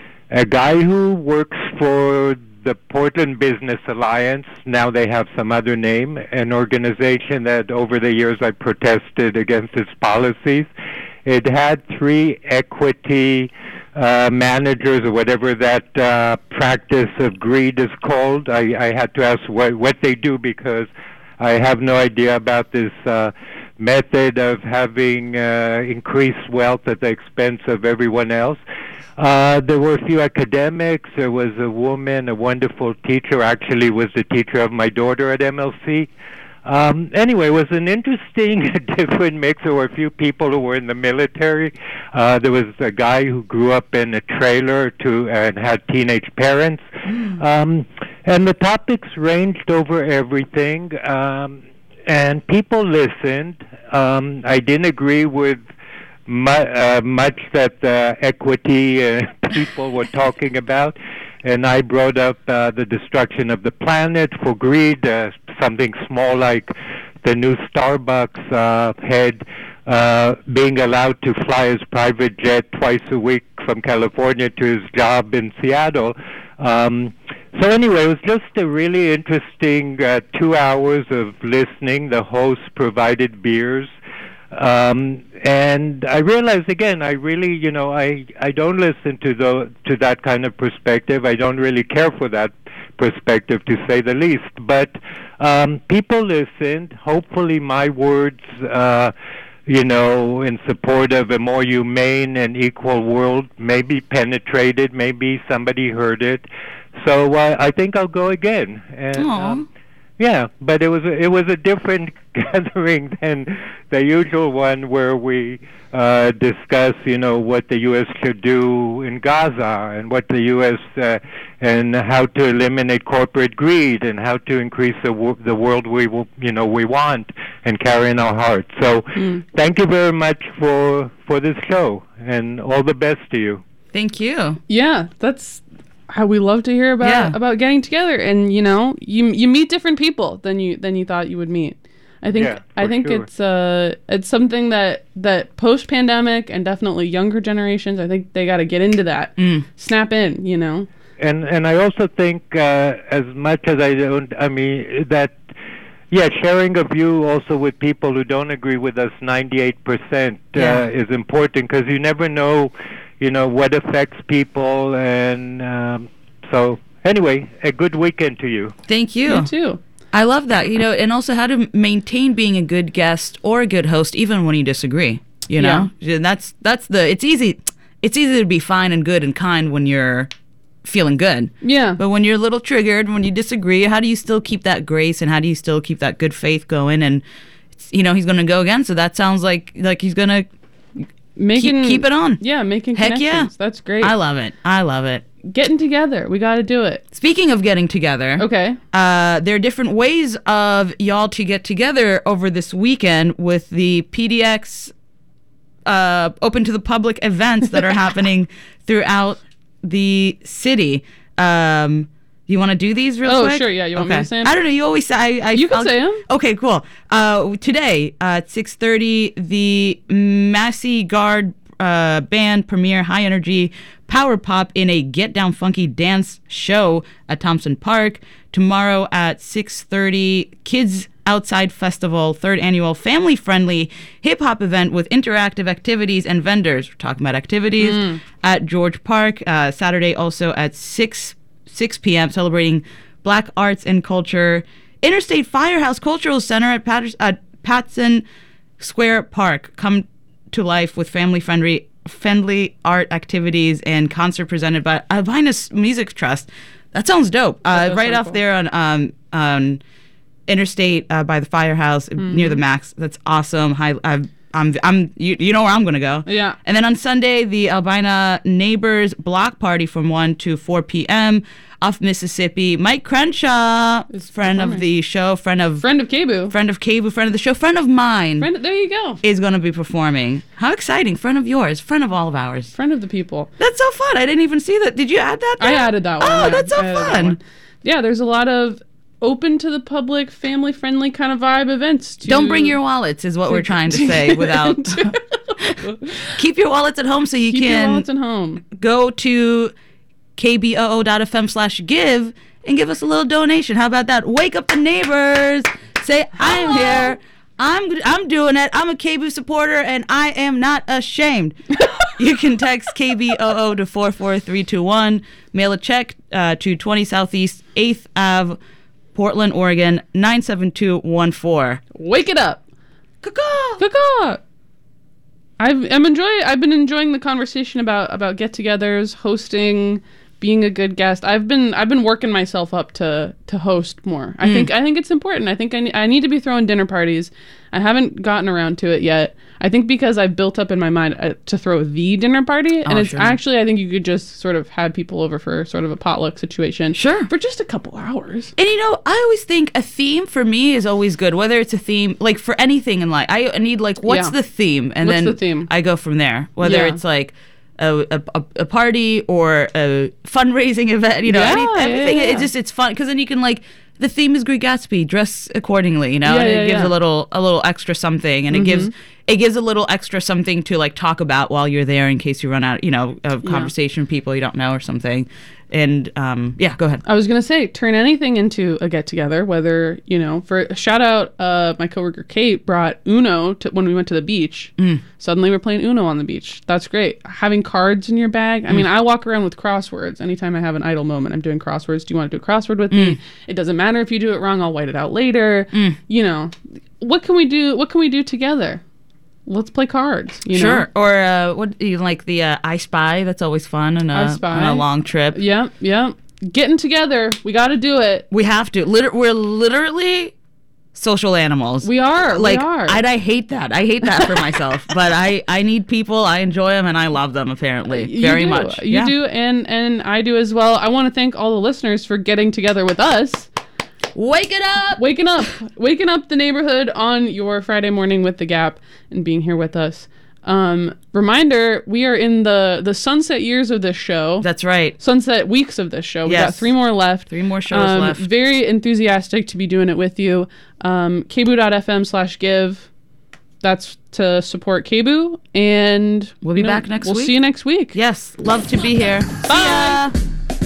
a guy who works for the Portland Business Alliance. Now they have some other name, an organization that over the years I protested against its policies. It had three equity uh, managers, or whatever that uh, practice of greed is called. I, I had to ask what, what they do, because I have no idea about this uh, method of having uh, increased wealth at the expense of everyone else. Uh, there were a few academics. There was a woman, a wonderful teacher, actually was the teacher of my daughter at M L C. Um, anyway, it was an interesting, different mix. There were a few people who were in the military. Uh, there was a guy who grew up in a trailer to and had teenage parents. Mm. Um, and the topics ranged over everything. Um, and people listened. Um, I didn't agree with Mu- uh, much that the equity uh, people were talking about, and I brought up uh, the destruction of the planet for greed, uh, something small like the new Starbucks uh, head uh, being allowed to fly his private jet twice a week from California to his job in Seattle. Um, so anyway, it was just a really interesting uh, two hours of listening. The host provided beers. Um, and I realized again, I really, you know, I, I don't listen to the to that kind of perspective. I don't really care for that perspective, to say the least. But um, people listened. Hopefully, my words, uh, you know, in support of a more humane and equal world, maybe penetrated. Maybe somebody heard it. So uh, I think I'll go again. And, um, yeah, but it was a, it was a different gathering than the usual one where we uh, discuss, you know, what the U S should do in Gaza and what the U S uh, and how to eliminate corporate greed and how to increase the w- the world we will, you know, we want and carry in our hearts. So, mm. thank you very much for for this show and all the best to you. Thank you. Yeah, that's how we love to hear about Yeah. about getting together, and you know, you you meet different people than you than you thought you would meet. I think Yeah, I for think sure. it's uh it's something that that post pandemic and definitely younger generations, I think they got to get into that, Mm. snap in, you know. And and I also think uh, as much as I don't, I mean that. Yeah, sharing a view also with people who don't agree with us ninety-eight percent uh, Yeah. is important because you never know, you know, what affects people. And um, so, anyway, a good weekend to you. Thank you. You too. I love that, you know, and also how to maintain being a good guest or a good host even when you disagree, you know? And that's that's the it's easy it's easy to be fine and good and kind when you're feeling good. Yeah. But when you're a little triggered, when you disagree, how do you still keep that grace and how do you still keep that good faith going? And it's, you know, he's going to go again, so that sounds like like he's going to Making keep, keep it on. Yeah, making Heck connections. yeah. That's great. I love it. I love it. Getting together. We got to do it. Speaking of getting together, Okay. uh, there are different ways of y'all to get together over this weekend with the P D X uh, open to the public events that are happening throughout the city. Um, you want to do these real Oh, quick? sure, yeah. You want me to say 'em? I don't know. You always say. I, I, You can I'll- say 'em. Okay, cool. Uh, today uh, at six thirty, the Massey Guard uh, band premiere High Energy Power Pop in a Get Down Funky dance show at Thompson Park. Tomorrow at six thirty, Kids Outside Festival, third annual family-friendly hip-hop event with interactive activities and vendors. We're talking about activities Mm. at George Park. Uh, Saturday also at six p.m. celebrating Black arts and culture. Interstate Firehouse Cultural Center at Patters- uh, Patson Square Park. Come to life with family-friendly friendly art activities and concert presented by Albinus Music Trust. That sounds dope. Uh, does right sound off cool. there on um, on Interstate uh, by the Firehouse near the Max. That's awesome. High, I've, I'm I'm you, you know where I'm gonna go. Yeah. And then on Sunday, the Albina Neighbors Block Party from one to four p.m. off Mississippi. Mike Crenshaw, Is friend of performing. the show, friend of Friend of Kebu. friend of Cable, friend of the show, friend of mine, Friend. There you go. is going to be performing. How exciting! Friend of yours, friend of all of ours. Friend of the people. That's so fun. I didn't even see that. Did you add that? I there? added that one. Oh, yeah. that's so I added that fun. one. Yeah, there's a lot of open to the public, family friendly kind of vibe events. To Don't bring your wallets, is what we're trying to say. Without keep your wallets at home so you Keep your can wallets at home. go to kboo.fm slash give and give us a little donation. How about that? Wake up the neighbors. Say, I'm here. I'm I'm doing it. I'm a K B O O supporter, and I am not ashamed. You can text K B O O to four four three two one. Mail a check uh, to twenty Southeast eighth Avenue, Portland, Oregon, nine seven two one four. Wake it up. Caw-caw. Caw-caw. I've I'm enjoy I've been enjoying the conversation about about get-togethers, hosting, being a good guest. I've been I've been working myself up to to host more. I Mm. think I think it's important. I think I, ne- I need to be throwing dinner parties. I haven't gotten around to it yet. I think because I've built up in my mind uh, to throw the dinner party, and Oh, it's sure. actually I think you could just sort of have people over for sort of a potluck situation. Sure. For just a couple hours. And you know, I always think a theme for me is always good, whether it's a theme, like for anything in life. I need, like, what's Yeah. the theme? And What's then the theme? I go from there, whether Yeah. it's like a, a, a- a party or a fundraising event, you know, Yeah, any, yeah, everything. yeah. It's just, it's fun because then you can, like, the theme is Great Gatsby, dress accordingly, you know, Yeah, and it yeah, gives yeah. a little, a little extra something, and it gives, it gives a little extra something to like talk about while you're there in case you run out, you know, of Yeah. conversation, people you don't know or something. And um, yeah, go ahead. I was gonna say, turn anything into a get together. Whether you know, for a shout out, uh, my coworker Kate brought Uno to, when we went to the beach. Mm. Suddenly, we're playing Uno on the beach. That's great. Having cards in your bag. I mean, I walk around with crosswords. Anytime I have an idle moment, I'm doing crosswords. Do you want to do a crossword with me? It doesn't matter if you do it wrong. I'll white it out later. You know, what can we do? What can we do together? Let's play cards. You Sure. know? Or uh, what you like the uh, I Spy? That's always fun on I a, Spy. on a long trip. Yep. Yep. Getting together. We got to do it. We have to. Liter- we're literally social animals. We are. Like, we are. I, I hate that. I hate that for myself. But I, I need people. I enjoy them, and I love them. Apparently, You very do. much. You Yeah. do, and and I do as well. I want to thank all the listeners for getting together with us. Wake it up! Waking up! Waking up the neighborhood on your Friday morning with The Gap and being here with us. Um, reminder, we are in the, the sunset years of this show. That's right. Sunset weeks of this show. We Yes. got three more left. Three more shows Um, left. Very enthusiastic to be doing it with you. Um, kboo.fm slash give. That's to support K B O O. And We'll be you know, back next we'll week. see you next week. Yes. Love to be here. Bye. See ya.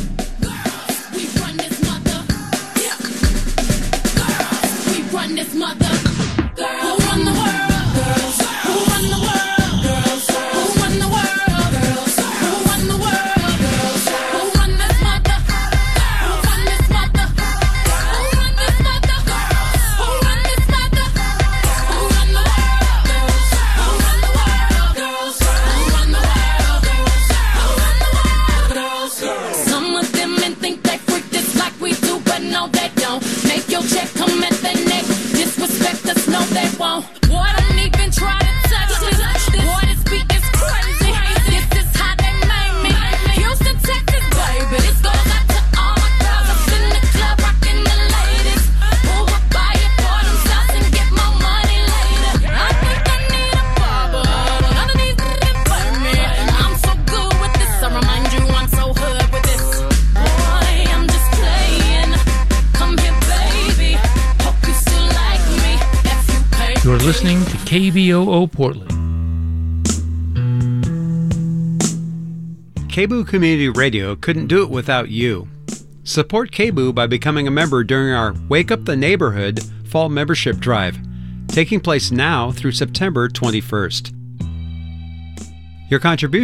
We run this mother. Girls, who run the world? Girls, who run the world? Girls, who run the world? Girls, who run the world? Girls, who run this mother? Who run this mother? Who run this mother? Who run this mother? Who run the world? Girls, who run the world? Girls, who run the world? Girls, who run the world? Girls. Some of them men think they freak this like we do, but no, they don't. Make your check come at their neck. Disrespect us, no, they won't. Boy, don't even try to touch this. Boy, this beat is crazy. This is how they made me. Houston, Texas, baby. This goes out to all my girls up in the club, rocking the ladies. Who will buy it for themselves and get my money later? I think I need a barber. None of these niggas burn me. I'm so good with this. I remind you I'm so hood with this. Boy, I'm just playing. Come here, baby. Hope you still like me. If you pay. You're listening to K B O O Portland. K B O O Community Radio couldn't do it without you. Support K B O O by becoming a member during our Wake Up the Neighborhood Fall Membership Drive, taking place now through September twenty-first. Your contribution